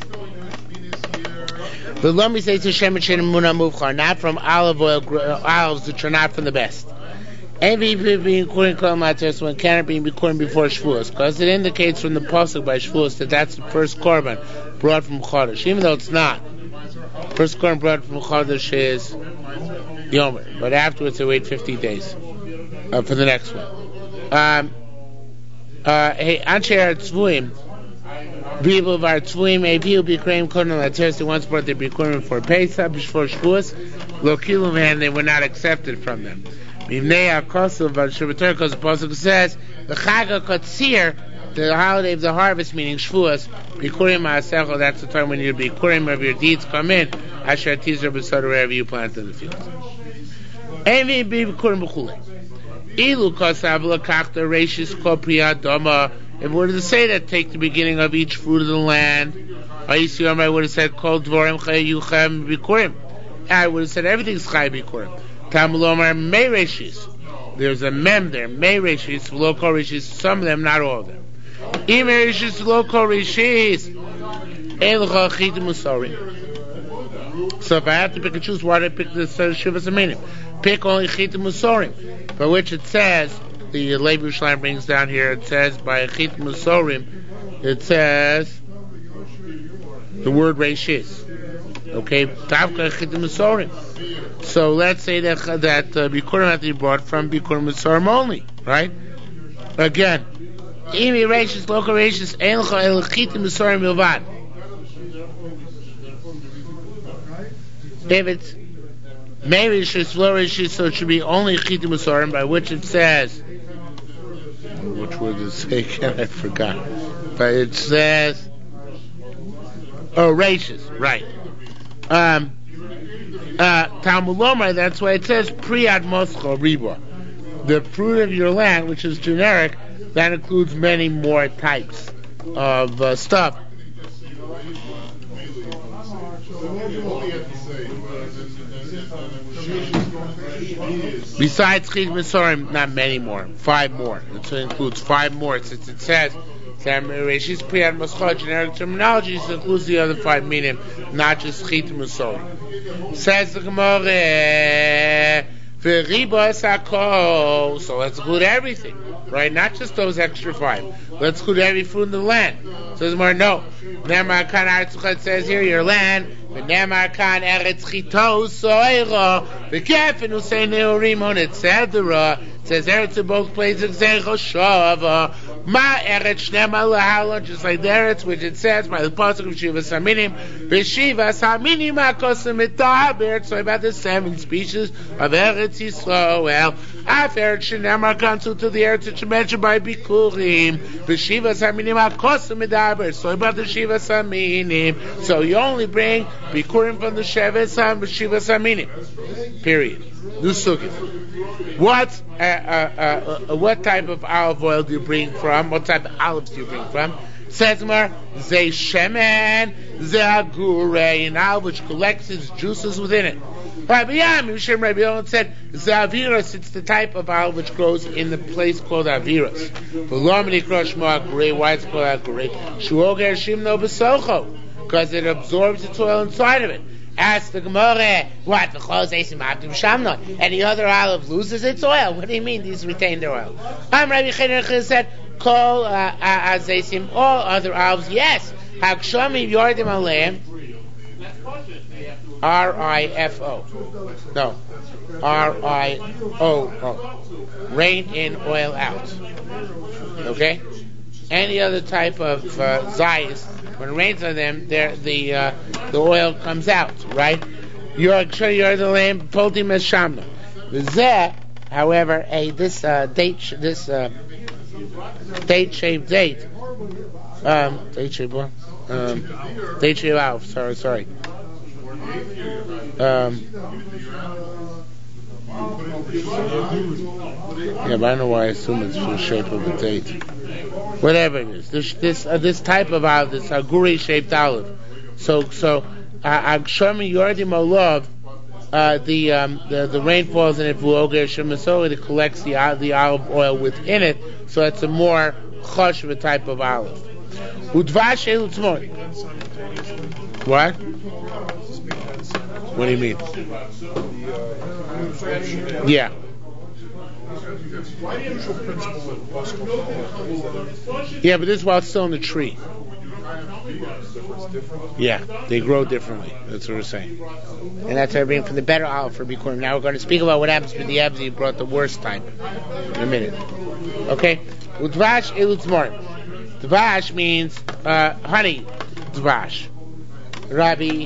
But let me say to Shem and Muna Muvchar, not from olive oil, uh, olives which are not from the best. And being according to matters when cannot be according before Shavuos, because it indicates from the pasuk by Shavuos that that's the first korban brought from Chodesh, even though it's not. First korban brought from Chodesh is Yomer, but afterwards they wait fifty days uh, for the next one. Um, uh, hey, Anshe Tzvuim. People of our tzvuim aviu bikurim koden lateres. They once brought their bikurim for Pesach before Shavuos. Lo kilum, and they were not accepted from them. Mivnei hakosuv v'shuvater, because the pasuk says the Chag HaKotzir, the holiday of the harvest, meaning Shavuos. Bikurim ha'asechel. That's the time when your bikurim of your deeds come in. Asher tizer b'soda, wherever you planted the fields. Aviu bikurim b'chulei. Ilu kosav l'kach the reishis kol priya doma. If we were to say that, take the beginning of each fruit of the land, I would have said, Kol dvorim chayuchem bikurim. I would have said, everything's chay bikurim. Tamulomar may reshis. There's a mem there, may reshis, local reshis, some of them, not all of them. Im reshis, local reshis. Elcha chitim usarim. So if I have to pick and choose, why do I pick the Shivas Aminim? Pick only chitim usarim, by which it says, the Levi Yerushalayim brings down here, it says by Chit Musorim, it says the word Reishis. Okay, Tavka Chit Musorim. So let's say that that uh, Bikurim have to be brought from Bikurim Musorim only, right? Again, Imi Reishis, local Reishis, Elcha El Chit Musorim Milvad. If it's Maybe Reishis, low Reishis, so it should be only Chit Musorim, by which it says. Which word does it say? I forgot. But it says, oh, rachis, right. Um, uh, Talmud Lomar, that's why it says, Priyad Moscho Riba. The fruit of your land, which is generic, that includes many more types of uh, stuff. Besides Chid Misorim, not many more, five more. So it includes five more, since it says Reshis Priyad Moscha, generic terminology, so it includes the other five meaning, not just Chid Misorim. Says the Gemara, so let's include everything, right? Not just those extra five. Let's include every fruit in the land. So there's more, no. It says here, your land. It said the Ra. It says Eretz in both places. Ma Eretz Shnema Lahala, just like the Eretz, which it says by the pasuk of Shiva Saminim. Shiva Saminim Akosim Etaber. So about the seven species of Eretz Yisrael. Af Eretz Shnema Kansu to the Eretz which mentioned by Bikurim. Shiva Saminim Akosim Etaber. So about the Shiva Saminim. So you only bring Bikurim from the Shiva Sam Shiva Saminim. Period. Nusugim. What uh, uh, uh, what type of olive oil do you bring from? What type of olives do you bring from? Says more, Zeh Shemen, Zeh Agurei, an olive which collects its juices within it. Rabbi Yam, Yishem Rabbi Yam said, Zeh Aviros, it's the type of olive which grows in the place called Aviros. V'lomini Kroshmo Agurei, why it's called Agurei? Shuoger Shimno B'socho, because it absorbs its oil inside of it. Ask the Gemara, what? Any other olive loses its oil? What do you mean these retain their oil? Um, Rabbi Chener said, Kol Azesim, all other olives, yes. Hakshami Yordim Aleim, R I F O. No. R I O O. Rain in, oil out. Okay? Any other type of uh, zayis, when it rains on them, the uh, the oil comes out, right? You're you're the lamb, poltim eshamna. Zeh, however, a this uh, date sh- this uh, date shaped date, um, date shaped what? Um, date shaped out. Sorry, sorry. Um, yeah, but I don't know why I assume it's the shape of a date. Whatever it is, this this uh, this type of olive, this aguri shaped olive. So so, Agshami Yordim Olav, the um the the rain falls in it. Vuoger Shemaso, it collects the the olive oil within it. So it's a more choshva type of olive. Udvash elutzmor. What? What do you mean? Yeah. Yeah, but this is while it's still in the tree. Yeah, they grow differently. That's what we're saying. And that's everything from the better olive for Bikurim. Now we're going to speak about what happens with the Ebs you brought the worst type in a minute. Okay? Udvash ilutzmor. Dvash means uh, honey. Dvash. Rabbi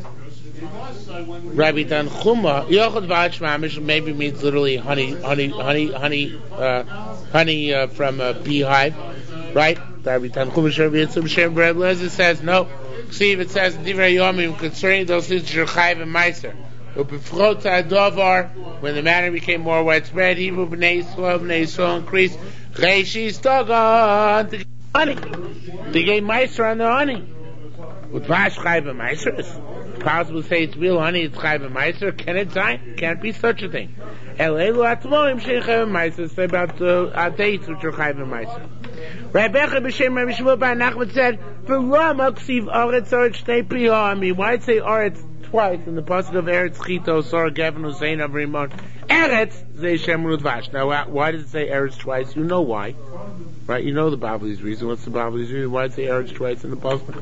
Rabbi Dan Chuma, Yochad Vach Mamish maybe means literally honey, honey, honey, honey, uh, honey uh, from a beehive, right? Rabbi Dan Chuma Sherbi Yitzum Shem Bread Lezer says no. See if it says in Divrei Yomim concerning those things that are chayiv and meiser. Upifrot Adovar, when the matter became more widespread, Hebrew Bnei Yisrael, Bnei Yisrael increased. Reishi Stogon to get honey, to get meiser on the honey. With Vash chayiv and meiser is possible to say it's real honey, it's chayiv and meiser. Can it die? Can't be such a thing. El elu atmoim shein chayiv and meiser. Say about uh, dates which are chayiv and meiser. Rabbi Becha b'shem Rabbi Shmuel bar Nachman said, "V'rama ksiv aretz aretz shnei priha." I mean, why say aretz twice in the pasuk of Eretz Chito, Sor Gavin Hussein of Rimon? Eretz zei Shem Rudvash. Now, why does it say Eretz twice? You know why, right? You know the Bavli's reason. What's the Bavli's reason? Why does it say Eretz twice in the pasuk?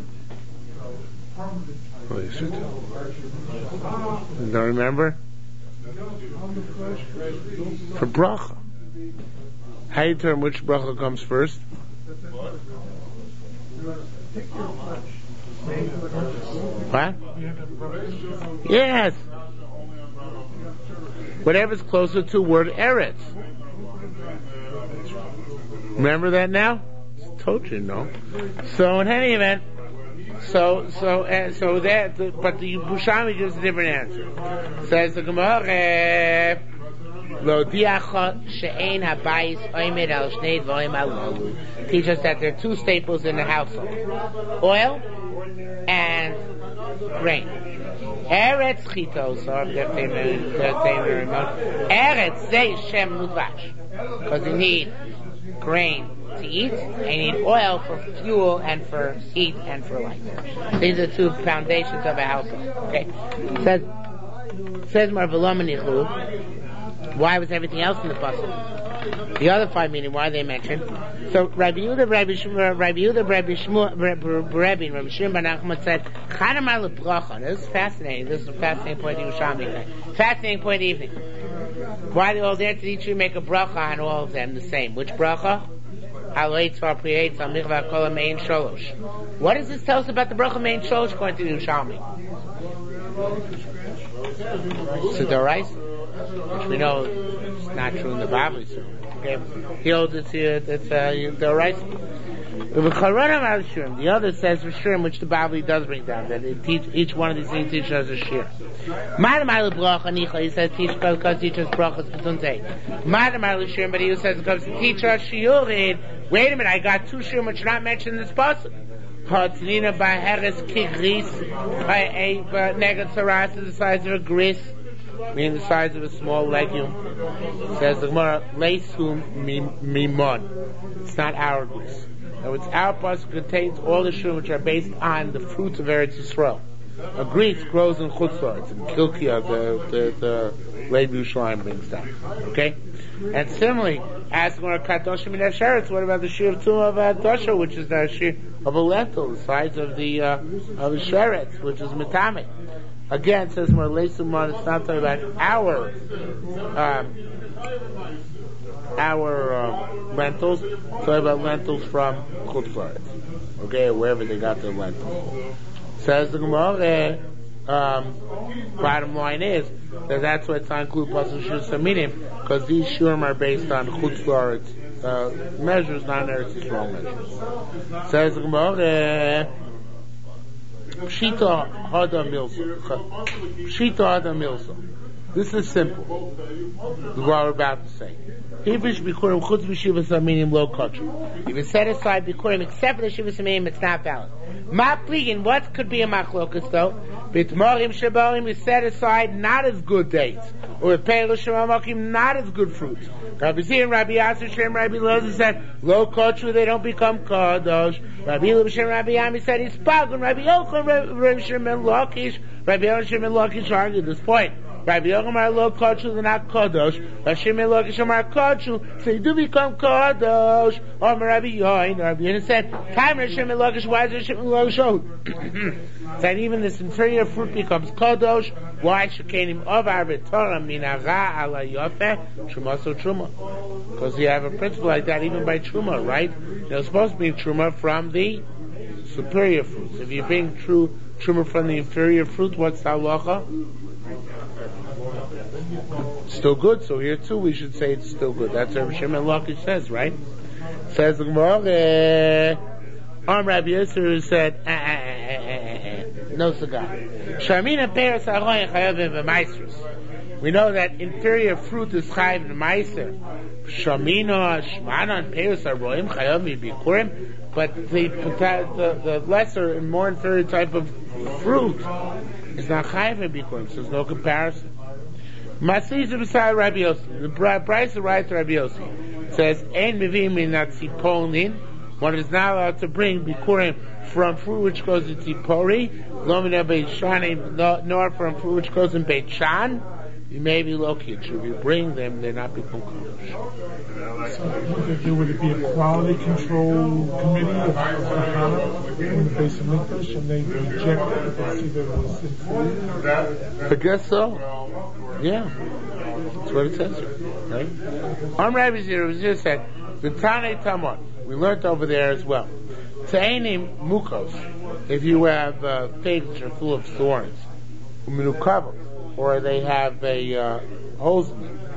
Oh, you should. You don't remember? For bracha. How do you determine which bracha comes first? What? Yes. Whatever's closer to word Eretz. Remember that now? I told you, no. So in any event, so so uh, so that, but the Bushami gives a different answer. Says the Gemara. Teach us that there are two staples in the household: oil and grain. Eretz chitos, or Eretz say Shem Nudvash, because you need grain to eat, and you need oil for fuel and for heat and for light. These are the two foundations of a household. Okay, says says Marvelomanichu. Why was everything else in the pasuk? The other five meaning why they mentioned. So Rabbi Yehuda, Rabbi Shmuel, Rabbi Yehuda, Rabbi Shmuel, Rabbi Rabbi Shimon ben Nachman said, "Chadamar lebracha." This is fascinating. This is a fascinating point in Yerushalmi. Fascinating point in the evening. Why they all there to each you make a bracha on all of them the same? Which bracha? What does this tell us about the bracha main sholosh according to Yerushalmi? Sidorais. Which we know is not true in the Bible. Okay, he holds it to it's uh, the right. The other says for sure, which the Bible does bring down, that it teach, each one of these things teaches us a shir. He says teach because teach us brachas b'tuntei. But he says because teach us shiurin. Wait a minute, I got two shir which are not mentioned in this pasuk. Hatzlina by heres kigris by a negatzaras is the size of a gris. Meaning the size of a small legume. It says the Gemara, Leisum mimon. It's not our gris. Now, it's our pasuk contains all the shurim which are based on the fruits of Eretz Yisrael. a Greece grows in Chutzlar. In Kilkia, the, the, the Leib Yerushalayim brings down. Okay? And similarly, as we're Kadoshim in Sheretz, what about the Shir of Tumah of uh, Dosha, which is the Shir of a lentil, the size of the, uh, of a Sheretz, which is Metame. Again, it says more Leisumon, it's not talking about our, um, our, uh, lentils, it's talking about lentils from Chutzlar. Okay, wherever they got their lentils. Says the Gemara, um, bottom line is that that's why it's not included Pasuk Shur Saminim, because these shurim are based on Chutz La'aretz uh, measures, not Eretz Yisrael measures. Says the Gemara, Pshita Hada Milsa. Pshita Hada Milsa. This is simple. What we're about to say. If it's set aside Bikurim except for the Shivas Aminim, it's not valid. Mapligin, what could be a machlokas though? Bitmarim Shabalim is set aside not as good dates. Or Peilu Shemamakim, not as good fruits. Rabbi Zir and Rabbi Yasser Shem Rabbi Loza said, Lo Kochu, they don't become Kadosh. Rabbi Ilu Shem Rabbi Yami said, He's Pagun. Rabbi Yochon, Rabbi Shem and Lakish, Rabbi Yochon Shem and Lakish argued this point. Rabbi Yochon Lo Kochu, they're not Kadosh. Rabbi Shem and Lakish are Kochu, so they do become Kadosh. Or Rabbi Yochon, Rabbi Yochon said, Time Rabbi Shem and Lakish, why is Shem and Lakish? That even this inferior fruit becomes Kadosh. Why Shekanim of Torah Minara ala Yofeh Truma so Truma? Because you have a principle like that even by Truma, right? You're supposed to be Truma from the superior fruits. If you bring true Truma from the inferior fruit, what's the halacha? Still good. So here too, we should say it's still good. That's what Shimon Lakish says, right? Says the Gemara. Am Rabbi Yosef who said, ah, ah, ah, ah, ah, no cigar. Shamina peres aroyin chayavim v'maisrus. We know that inferior fruit is chayav in meiser. Shamina shmana and peres aroyin chayavim bikurim. But the, the the lesser and more inferior type of fruit is not chayav in bikurim. So there's no comparison. Masliz beside Rabbi Yosef. The Brisa writes Rabbi Yosef says, "Ein mivim min atziponin." One is not allowed to bring bikurim from fruit which goes in Tzipori, nor from fruit which goes in Beit Shan. You may be located. If you bring them, they're not become kosher. So would it be a quality control committee of Hana in the base of Mikdash, and they reject it if they see that it was inferior? I guess so. Yeah, that's what it says here, right? Am Rabbi Zira just said, "V'tanei tamar." We learned over there as well. Ta'enim mukos. If you have uh, figs which are full of thorns, or they have a uh, holes in them.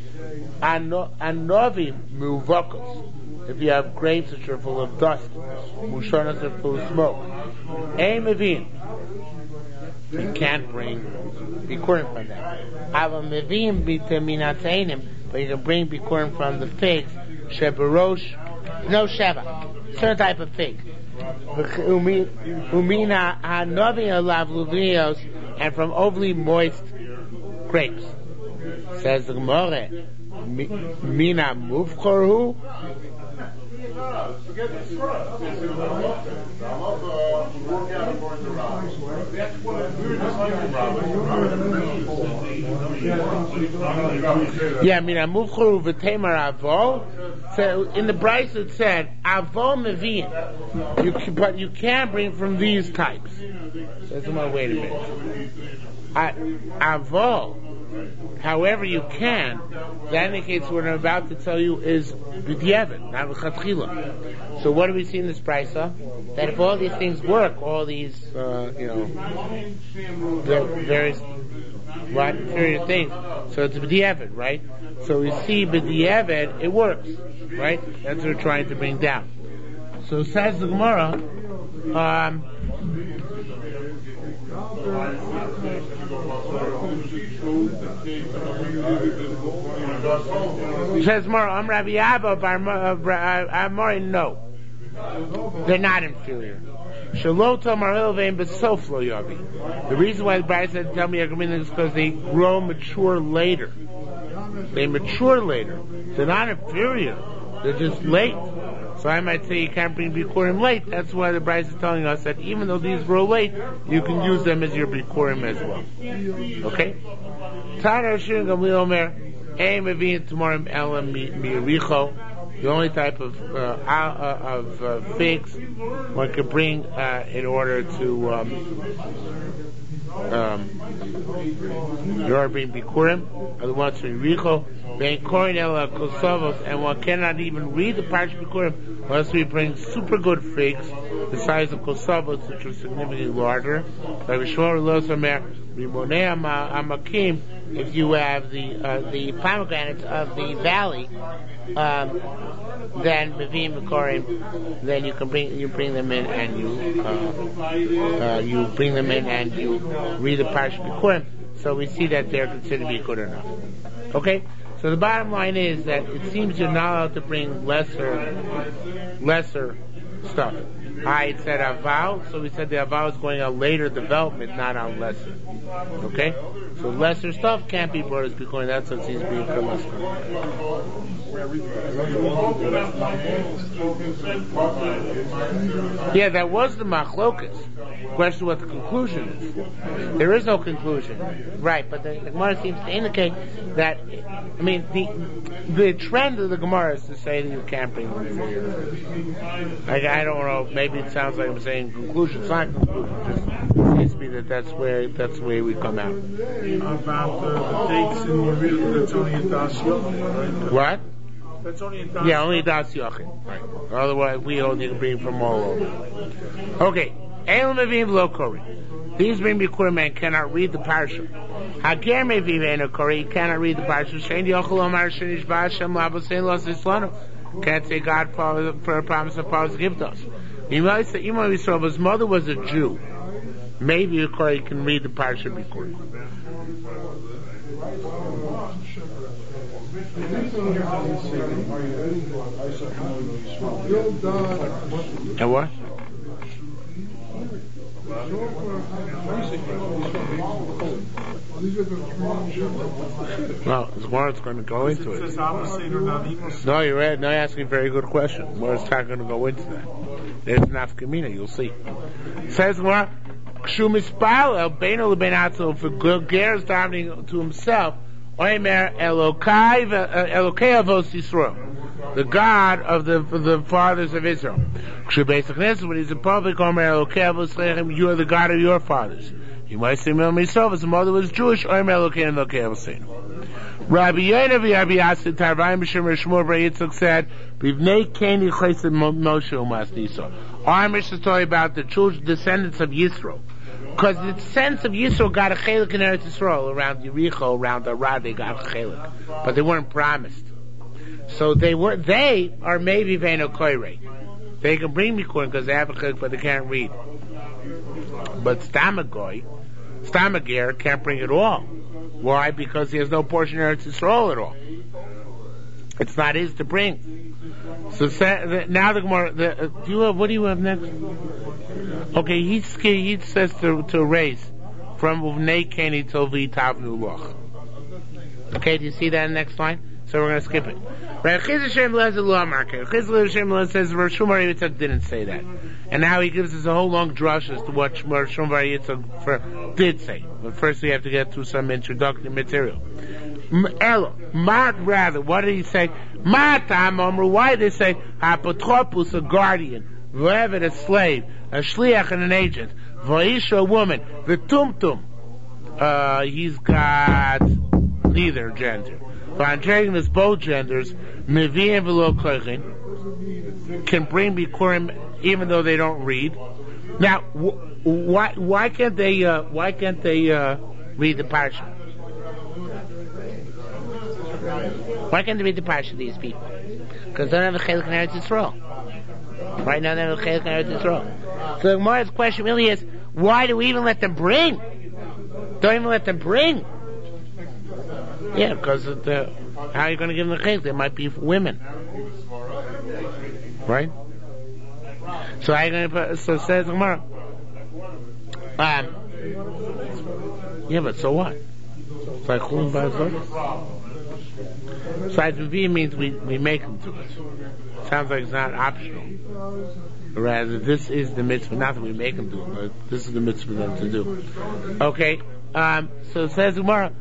Anovi muvokos. If you have grapes which are full of dust, mushonas are full of smoke. Ein mevin. You can't bring bikurim from them. Ava mevin b'teminateinim, but you can bring bikurim from the figs. Sheberosh. No sheva, certain type of fig. Umina hanovi alav luvios, and from overly moist grapes. Says the Gemara, mina muvkorhu. Yeah, mina muvkorhu v'temer avo. So in the Brisa it said avo mevin, you but you can't bring from these types. Says the Gemara, wait a minute. Avo, however you can, that indicates what I'm about to tell you is b'diavad, not v'chatchila. So what do we see in this Brisa? That if all these things work, all these, uh, you know, various what inferior things, so it's b'diavad, right? So we see b'diavad, it works, right? That's what we're trying to bring down. So says the Gemara, um, it says more, I'm Rabbi Abba, I'm more no. They're not inferior. The reason why the Bible said tell me is because they grow mature later. They mature later. They're not inferior. They're just late. So I might say you can't bring Bikurim late. That's why the Bryce is telling us that even though these grow late, you can use them as your Bikurim as well. Okay? Tana Shir Gamliel Omer, Ein Mevin Tamarim Elam Miricho. The only type of uh, uh, of uh, figs one could bring uh, in order to um, um, in order to bring Bikurim, are the ones from Richo, being Korin Ela Kosovos, and one cannot even read the Parsha Bikurim unless we bring super good figs, the size of Kosovos, which are significantly larger. Like Rishon Los Omer, Rimonei Amakim, if you have the uh, the pomegranates of the valley, um, then Mevim Bikurim, then you can bring you bring them in and you uh, uh, you bring them in and you read the Parsha Bikurim. So we see that they're considered to be good enough. Okay. So the bottom line is that it seems you're not allowed to bring lesser, lesser stuff. I said aval, so we said the aval is going on later development, not on lesser. Okay? So lesser stuff can't be brought as Bikurim. That's what seems to be from us. Yeah, that was the machlokas. Question what the conclusion is. There is no conclusion. Right, but the, the Gemara seems to indicate that, I mean, the the trend of the Gemara is to say that you can't bring them for your... Like, I don't know, maybe it sounds like I'm saying conclusion. It's not conclusion. It just seems to be that that's where, that's where we come out. About the, the dates in Yericho, that's only in Das Yochid, right? What? That's only in Das Yeah, only Das Yochid. Right. Otherwise, we only can bring from all over. Okay. El Mevim Lo Kori. These bring Bikurim man cannot read the parsha. Hager Mevim Eno Kori cannot read the parsha. Shein Yochel Omar Shenish Ba'Hashem Labosein Los Islano. Can't say God for, for a promise of powers to give to us. Imam Yisrael's mother was a Jew. Maybe a Kori can read the parsha Bikurim. And what? Well, the Gemara's going to go into it. No, you're right. No, you're asking a very good question. The Gemara's not going to go into that. There's nafkamina, you'll see. It says Gemara, Kshu mispal el beino lebenato, for Ger is davening to himself, Oimer Elokai Elokei Avos Yisrael, the God of the the fathers of Israel. Kshu Beis when he's in public, Omer Elokei Avos Lechem, you are the God of your fathers. You might say, myself, his mother was Jewish, Oimer Elokei Elokei Avos. Rabbi Yonav Rabbi Asid Tarvaim B'Shem Rishmor Bar Yitzchak said, Bivnei Keni Chesed Moshe Umas Niso. Our Mishnah is talking about the children, descendants of Yisro. Because the descendants of Yisro got a chelik in Eretz Yisrael, around Yericho, around Arad, they got a chelik. But they weren't promised. So they were, they are maybe Veno Koire. They can bring Bikurim because they have a chelik, but they can't read. But Stamagoy, Stamagir can't bring it all. Why? Because he has no portion of Eretz Yisrael at all. It's not his to bring. So now the Gemara, the, uh, do you have, what do you have next? Okay, he he says to to raise from Uvnei Keni till V'Tavnu Loch. Okay, do you see that in the next line? So we're going to skip it. Right, Chiz Hashem Lez Eloah Marker. Chiz Hashem Lez says Rav Shmuel Bar Yitzchak didn't say that, and now he gives us a whole long drush as to what Rav Shmuel Bar Yitzchak did say. But first we have to get through some introductory material. Elo, Mat rather, what did he say? Matam Omru, why did they say Apotropus, a guardian, V'evet, a slave, a shliach, and an agent, V'isha, a woman, V'tumtum, uh, he's got neither gender. V'antregnus, both genders, Mevi'im v'lo koichin, can bring Bikurim even though they don't read. Now, wh- why why can't they uh, why can't they uh, read the parsha? Why can't they read the parsha, these people? Because they don't have a chelik in Eretz Yisrael. Right now they have a chelik in Eretz Yisrael. So the Gemara's question really is, why do we even let them bring? Don't even let them bring. Yeah, because of the, how are you going to give them the chelik? They might be women. Right? So how are you going to put, so says the Gemara. Um, yeah, but so what? It's like Chulin Ba'azot. Besides, Mavia means we, we make them do it. Sounds like it's not optional. Rather, this is the mitzvah. Not that we make them do it, but this is the mitzvah for them to do. Okay. Um, so it says Gemara,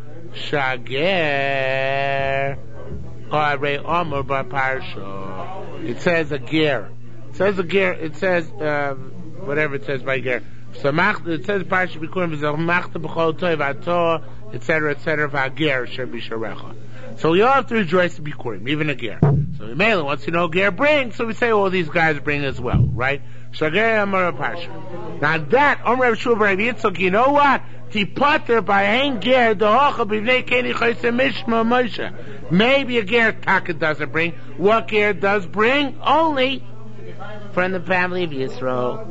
Shager Arei Amar Bar Parsha. It says a ger. It says a ger. It says uh, whatever it says by ger. So it says Parsha Bikurim v'Zalmachta b'Chol Toiv Ator, et cetera, et cetera. V'Ager Sher B'Sharecha. So we all have to rejoice to Bikurim, even a ger. So Mela wants to know ger brings, so we say all these guys bring as well, right? Shager Amar Parsha. Now that Amar Shul Rabbi Yitzchak, you know what? Tipater by ein ger the hocha b'vnei keni chayse mishma Moshe. Maybe a ger taka doesn't bring. What ger does bring? Only from the family of Yisrael.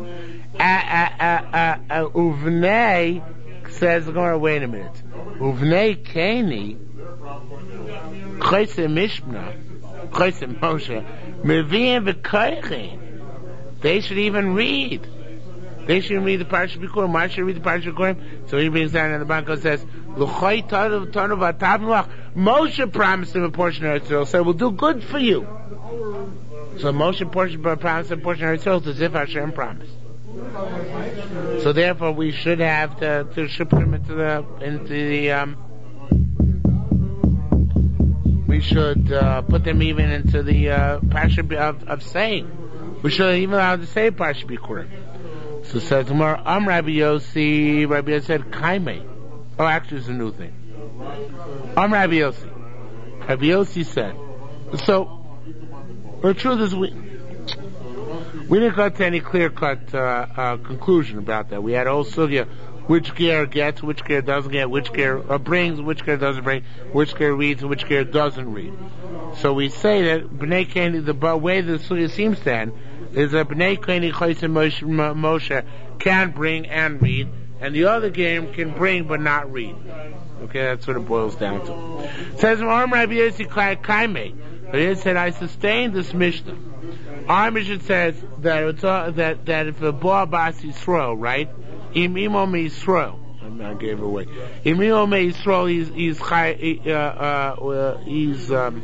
Uvnei says, wait a minute. Uvnei keni chayse mishma chayse Moshe meviim v'koichin. They should even read. They shouldn't read the Parsha Bikurim. Why should read the Parsha Bikurim? So he brings down, and the Banco says, Moshe promised him a portion of Eretz Yisrael, so we'll do good for you. So Moshe portion, promised him a portion of Eretz Yisrael as if Hashem promised. So therefore we should have to, to ship him into the, into the, um, we should uh, put them even into the uh, Parsha of, of saying. We should even allow to say Parsha Bikurim. So it says tomorrow, I'm Rabbi Yossi. Rabbi Yossi said, Kaime. Oh, actually, it's a new thing. I'm Rabbi Yossi. Rabbi Yossi said. So, the truth is, we we didn't get to any clear-cut uh, uh, conclusion about that. We had a whole sugya, which ger gets, which ger doesn't get, which ger uh, brings, which ger doesn't bring, which ger reads, and which ger doesn't read. So we say that Bnei Keni, the way the sugya seems to end, is that Bnei Keni Chayse Moshe can bring and read, and the other game can bring but not read. Okay, that's what it boils down to. It says, Rabbi Yossi Kaime. Rabbi Yossi said, I sustain this Mishnah. Our Mishnah says that it's uh, that that if a Bo Bas Yisrael, right? Im Imo Me Yisrael. I gave it away. Im Imo Me Yisrael, he's he's uh, uh, he's um,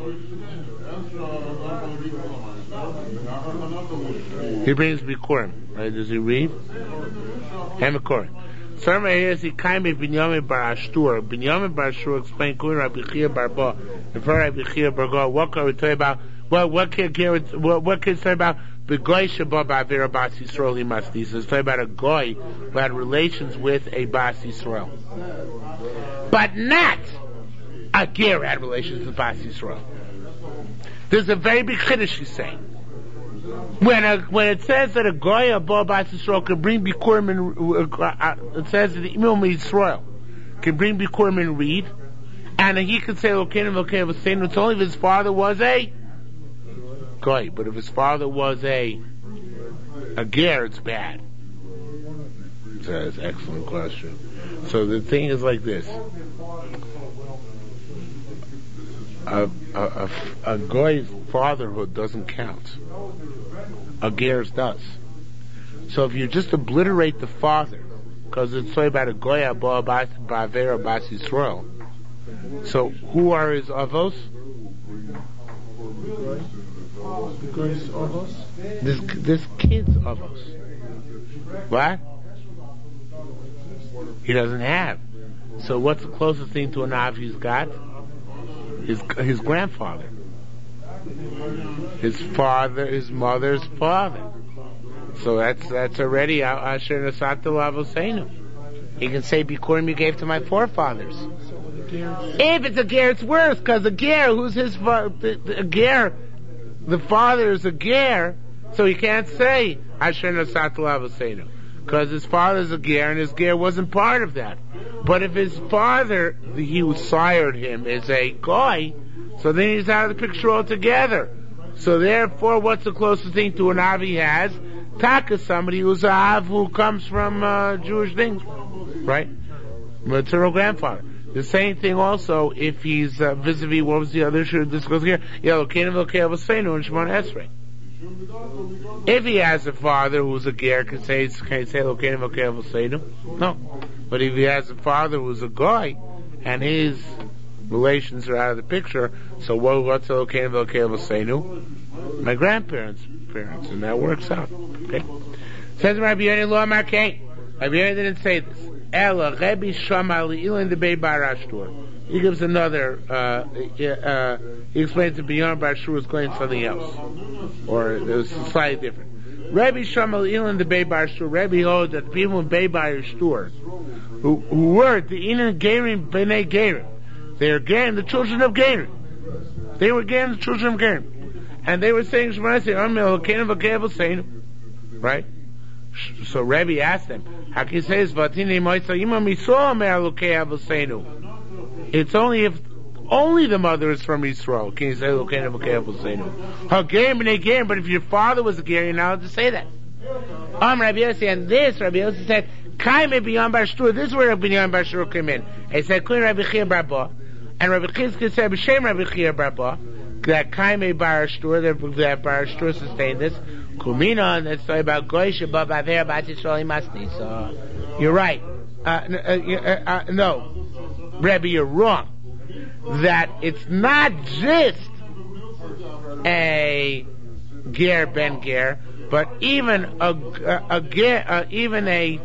he brings Bikurim, right? Does he read? Hemikorim. Some here he came with Binyamin Bar Ashtur. Binyamin Bar Ashtur explained Kuin Rabbi Chia Bar Ba. The Rabbi Chia Bar Ba. What can we tell you about? What what can what what can say about the goy sheba ba'avera bas Yisrael imasti? He says, talk about a goy who had relations with a bas Yisrael, but not a ger had relations with bas Yisrael. There's a very big chiddush he's saying. When a, when it says that a goy above bas Yisrael can bring bikurim and uh, uh, it says that the imam Yisrael can bring bikurim and read, and he can say lokeinu lokeinu v'seinu. It's only if his father was a goy, but if his father was a a ger, it's bad. That's an excellent question. So the thing is like this: a a, a, a goy's fatherhood doesn't count. A ger's does. So if you just obliterate the father, because it's so about a goy abba ba'avera bas Yisrael. So who are his avos? This this kid's avos. What? He doesn't have. So what's the closest thing to an av he's got? His his grandfather. His father, his mother's father. So that's that's already Asher Nasata Lavosenu. He can say Bikurim you gave to my forefathers. If it's a ger, it's worse, because a ger, who's his father? A ger, the father is a ger, so he can't say Asher Nasata Lavosenu, because his father's a ger, and his ger wasn't part of that. But if his father, he who sired him, is a goy, so then he's out of the picture altogether. So therefore, what's the closest thing to an av he has? Taka, somebody who's a av who comes from uh, Jewish things, right? Maternal grandfather. The same thing also if he's uh, vis-a-vis, what was the other issue? This goes here. If he has a father who's a ger, can say, can he say no. But if he has a father who's a goy, and his relations are out of the picture. So what, what's Elokeinu v'Elokeinu V'Seinu? My grandparents' parents, and that works out. Okay. Says Rabbi Yonah Lo Amar Kain. Rabbi Yonah didn't say this. Ella Rebbe Shama Le'ilin the Bei Bar Ashtur. He gives another. Uh, uh, he explains that beyond Bar Ashtur was going something else, or it was slightly different. Rebbe Shama Le'ilin the Bei Bar Ashtur. Rebbe holds that the people in Bei Bar Ashtur, who, who were the Inan Gerim Bnei Gerim, they were Gerim, the children of Gerim. They were Gerim, the children of Gerim, and they were saying Shema Say Amel Keinu V'Keinu V'Seinu, right? So Rebbe asked them, how can you say this? It's only if only the mother is from Yisrael. Can you say Hagerim? But if your father was a ger, you're not allowed to say that. Um, Rabbi Yossi, and this Rabbi Yossi said, Kaime b'yam bar shtur. This is where Rabbi Yam bar shtur came in. He said, Kun Rabbi Chia bar ba, and Rabbi Chia said, B'shem Rabbi Chia bar ba, that Kaime bar shtur, that bar shtur sustained this. Kumina, and it's about Goy Shabbat Aver Bat Yisrael Masni. So you're right. Uh, uh, uh, uh, no, Rebbe, you're wrong. That it's not just a ger ben ger, but even a a, a ger, uh, even a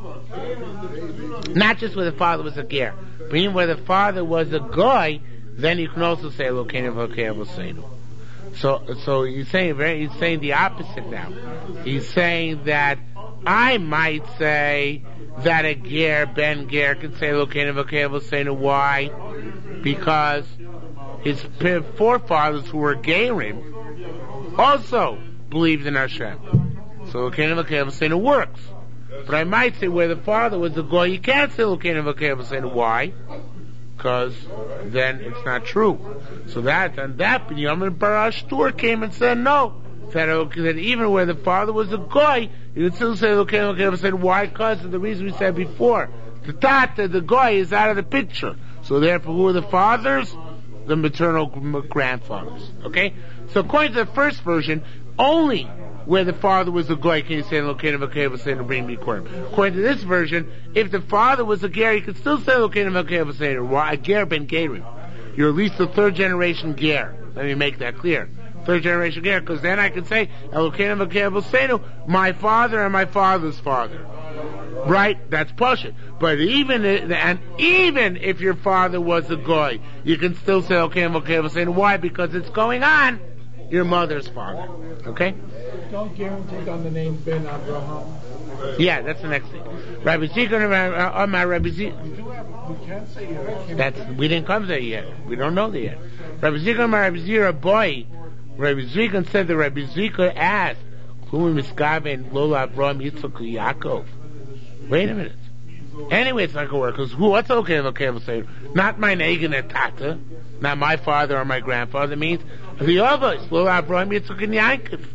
not just where the father was a ger, but even where the father was a goy, then you can also say Elokeinu v'Elokeinu V'Seinu. So, so he's saying very, he's saying the opposite now. He's saying that I might say that a ger, ben ger, can say Elokeinu v'Elokeinu V'Seinu. Why? Because his forefathers who were gerim also believed in Hashem. So Elokeinu v'Elokeinu V'Seinu works. But I might say where the father was a goy, you can't say Elokeinu v'Elokeinu V'Seinu. Why? Because then it's not true. So that and that Binyamin bar Ashtur came and said no. That, that even where the father was a goy, you would still say okay, okay. I said why? Because of the reason we said before. The tata, the goy, is out of the picture. So therefore, who are the fathers? The maternal grandfathers. Okay. So according to the first version, only where the father was a goy can you say Elokeinu v'Elokeinu V'Seinu bring me Kurim. According to this version, if the father was a ger, you could still say Elokeinu v'Elokeinu V'Seinu. Why? A ger ben gerim. You're at least a third generation ger. Let me make that clear. Third generation ger, because then I could say Elokeinu v'Elokeinu V'Seinu, my father and my father's father. Right? That's Pashut. But even and even if your father was a goy, you can still say Elokeinu v'Elokeinu V'Seinu. Why? Because it's going on your mother's father. Okay? Don't guarantee on the name Ben Abraham. Yeah, that's the next thing. Rabbi Zikon, on my Rabbi Zikon. We can't say yet. That's we didn't come there yet. We don't know that yet. Rabbi Zikon, my Rabbi Zira boy. Rabbi Zikon said that Rabbi Zikon asked, "Who is Miskaven Lola Abraham Yitzchak Yaakov?" Wait a minute. Anyway, it's not gonna work because who? What's okay? Okay, I'll say not my neigen and tata, not my father or my grandfather. It means the others Lola Abraham Yitzchak Yaakov.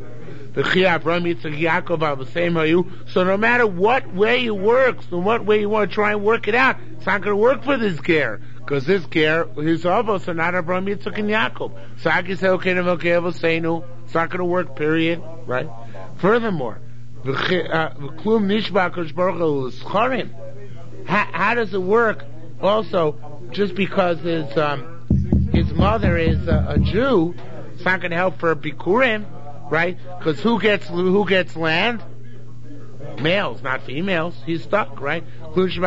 So no matter what way it works, no what way you want to try and work it out, it's not going to work for this ger. Because this ger, his avos are not Abraham, Yitzchak, and Yaakov. So I can say, okay, it's not going to work, period. Right? Furthermore, how, how does it work also just because his, um, his mother is a, a Jew, it's not going to help for Bikurim. Right? Because who gets who gets land? Males, not females. He's stuck, right? Shem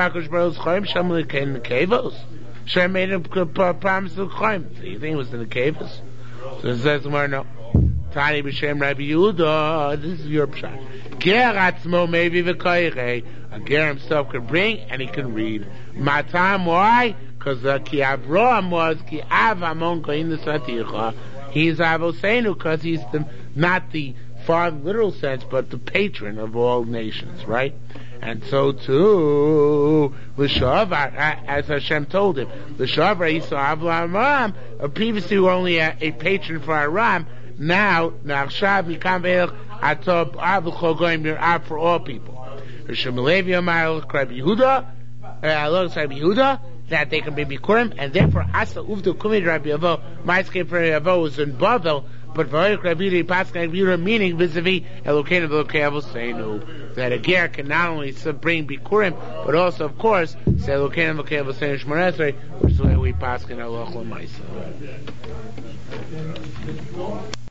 made a promise to Chaim. So you think it was in the caves? So it says more no. Tani b'shem Rabbi Yehuda. This is your pshat. Ger atzmo maybe v'koyre. A ger himself can bring and he can read. Matam why? Because ki Avraham was ki av amon koyin l'saticha. He's Avoseinu because he's the, not the far literal sense, but the patron of all nations, right? And so too, l'shavar, as Hashem told him, l'shavar Yisrael Avraham, previously we were only a, a patron for Aram. Now, na'achshav mikam ve'elch atov av'chol goyim yir'av for all people. Hashem Levi Amar Rabbi Yehuda, Rabbi Yehuda. That they can be Bikurim, and therefore Asa Uvdu Kumid Rabbi Avo, my escape from Rabbi Avo was in Bavel, But Vayik Rabbi Pascha Rabbi meaning vis-a-vis Elokeinu v'Elokei Avoseinu, that a ger can not only bring bikurim, but also, of course, say Elokeinu v'Elokei Avoseinu Shmoneh Esrei, which is the way we pascha in Halacha L'Maaseh.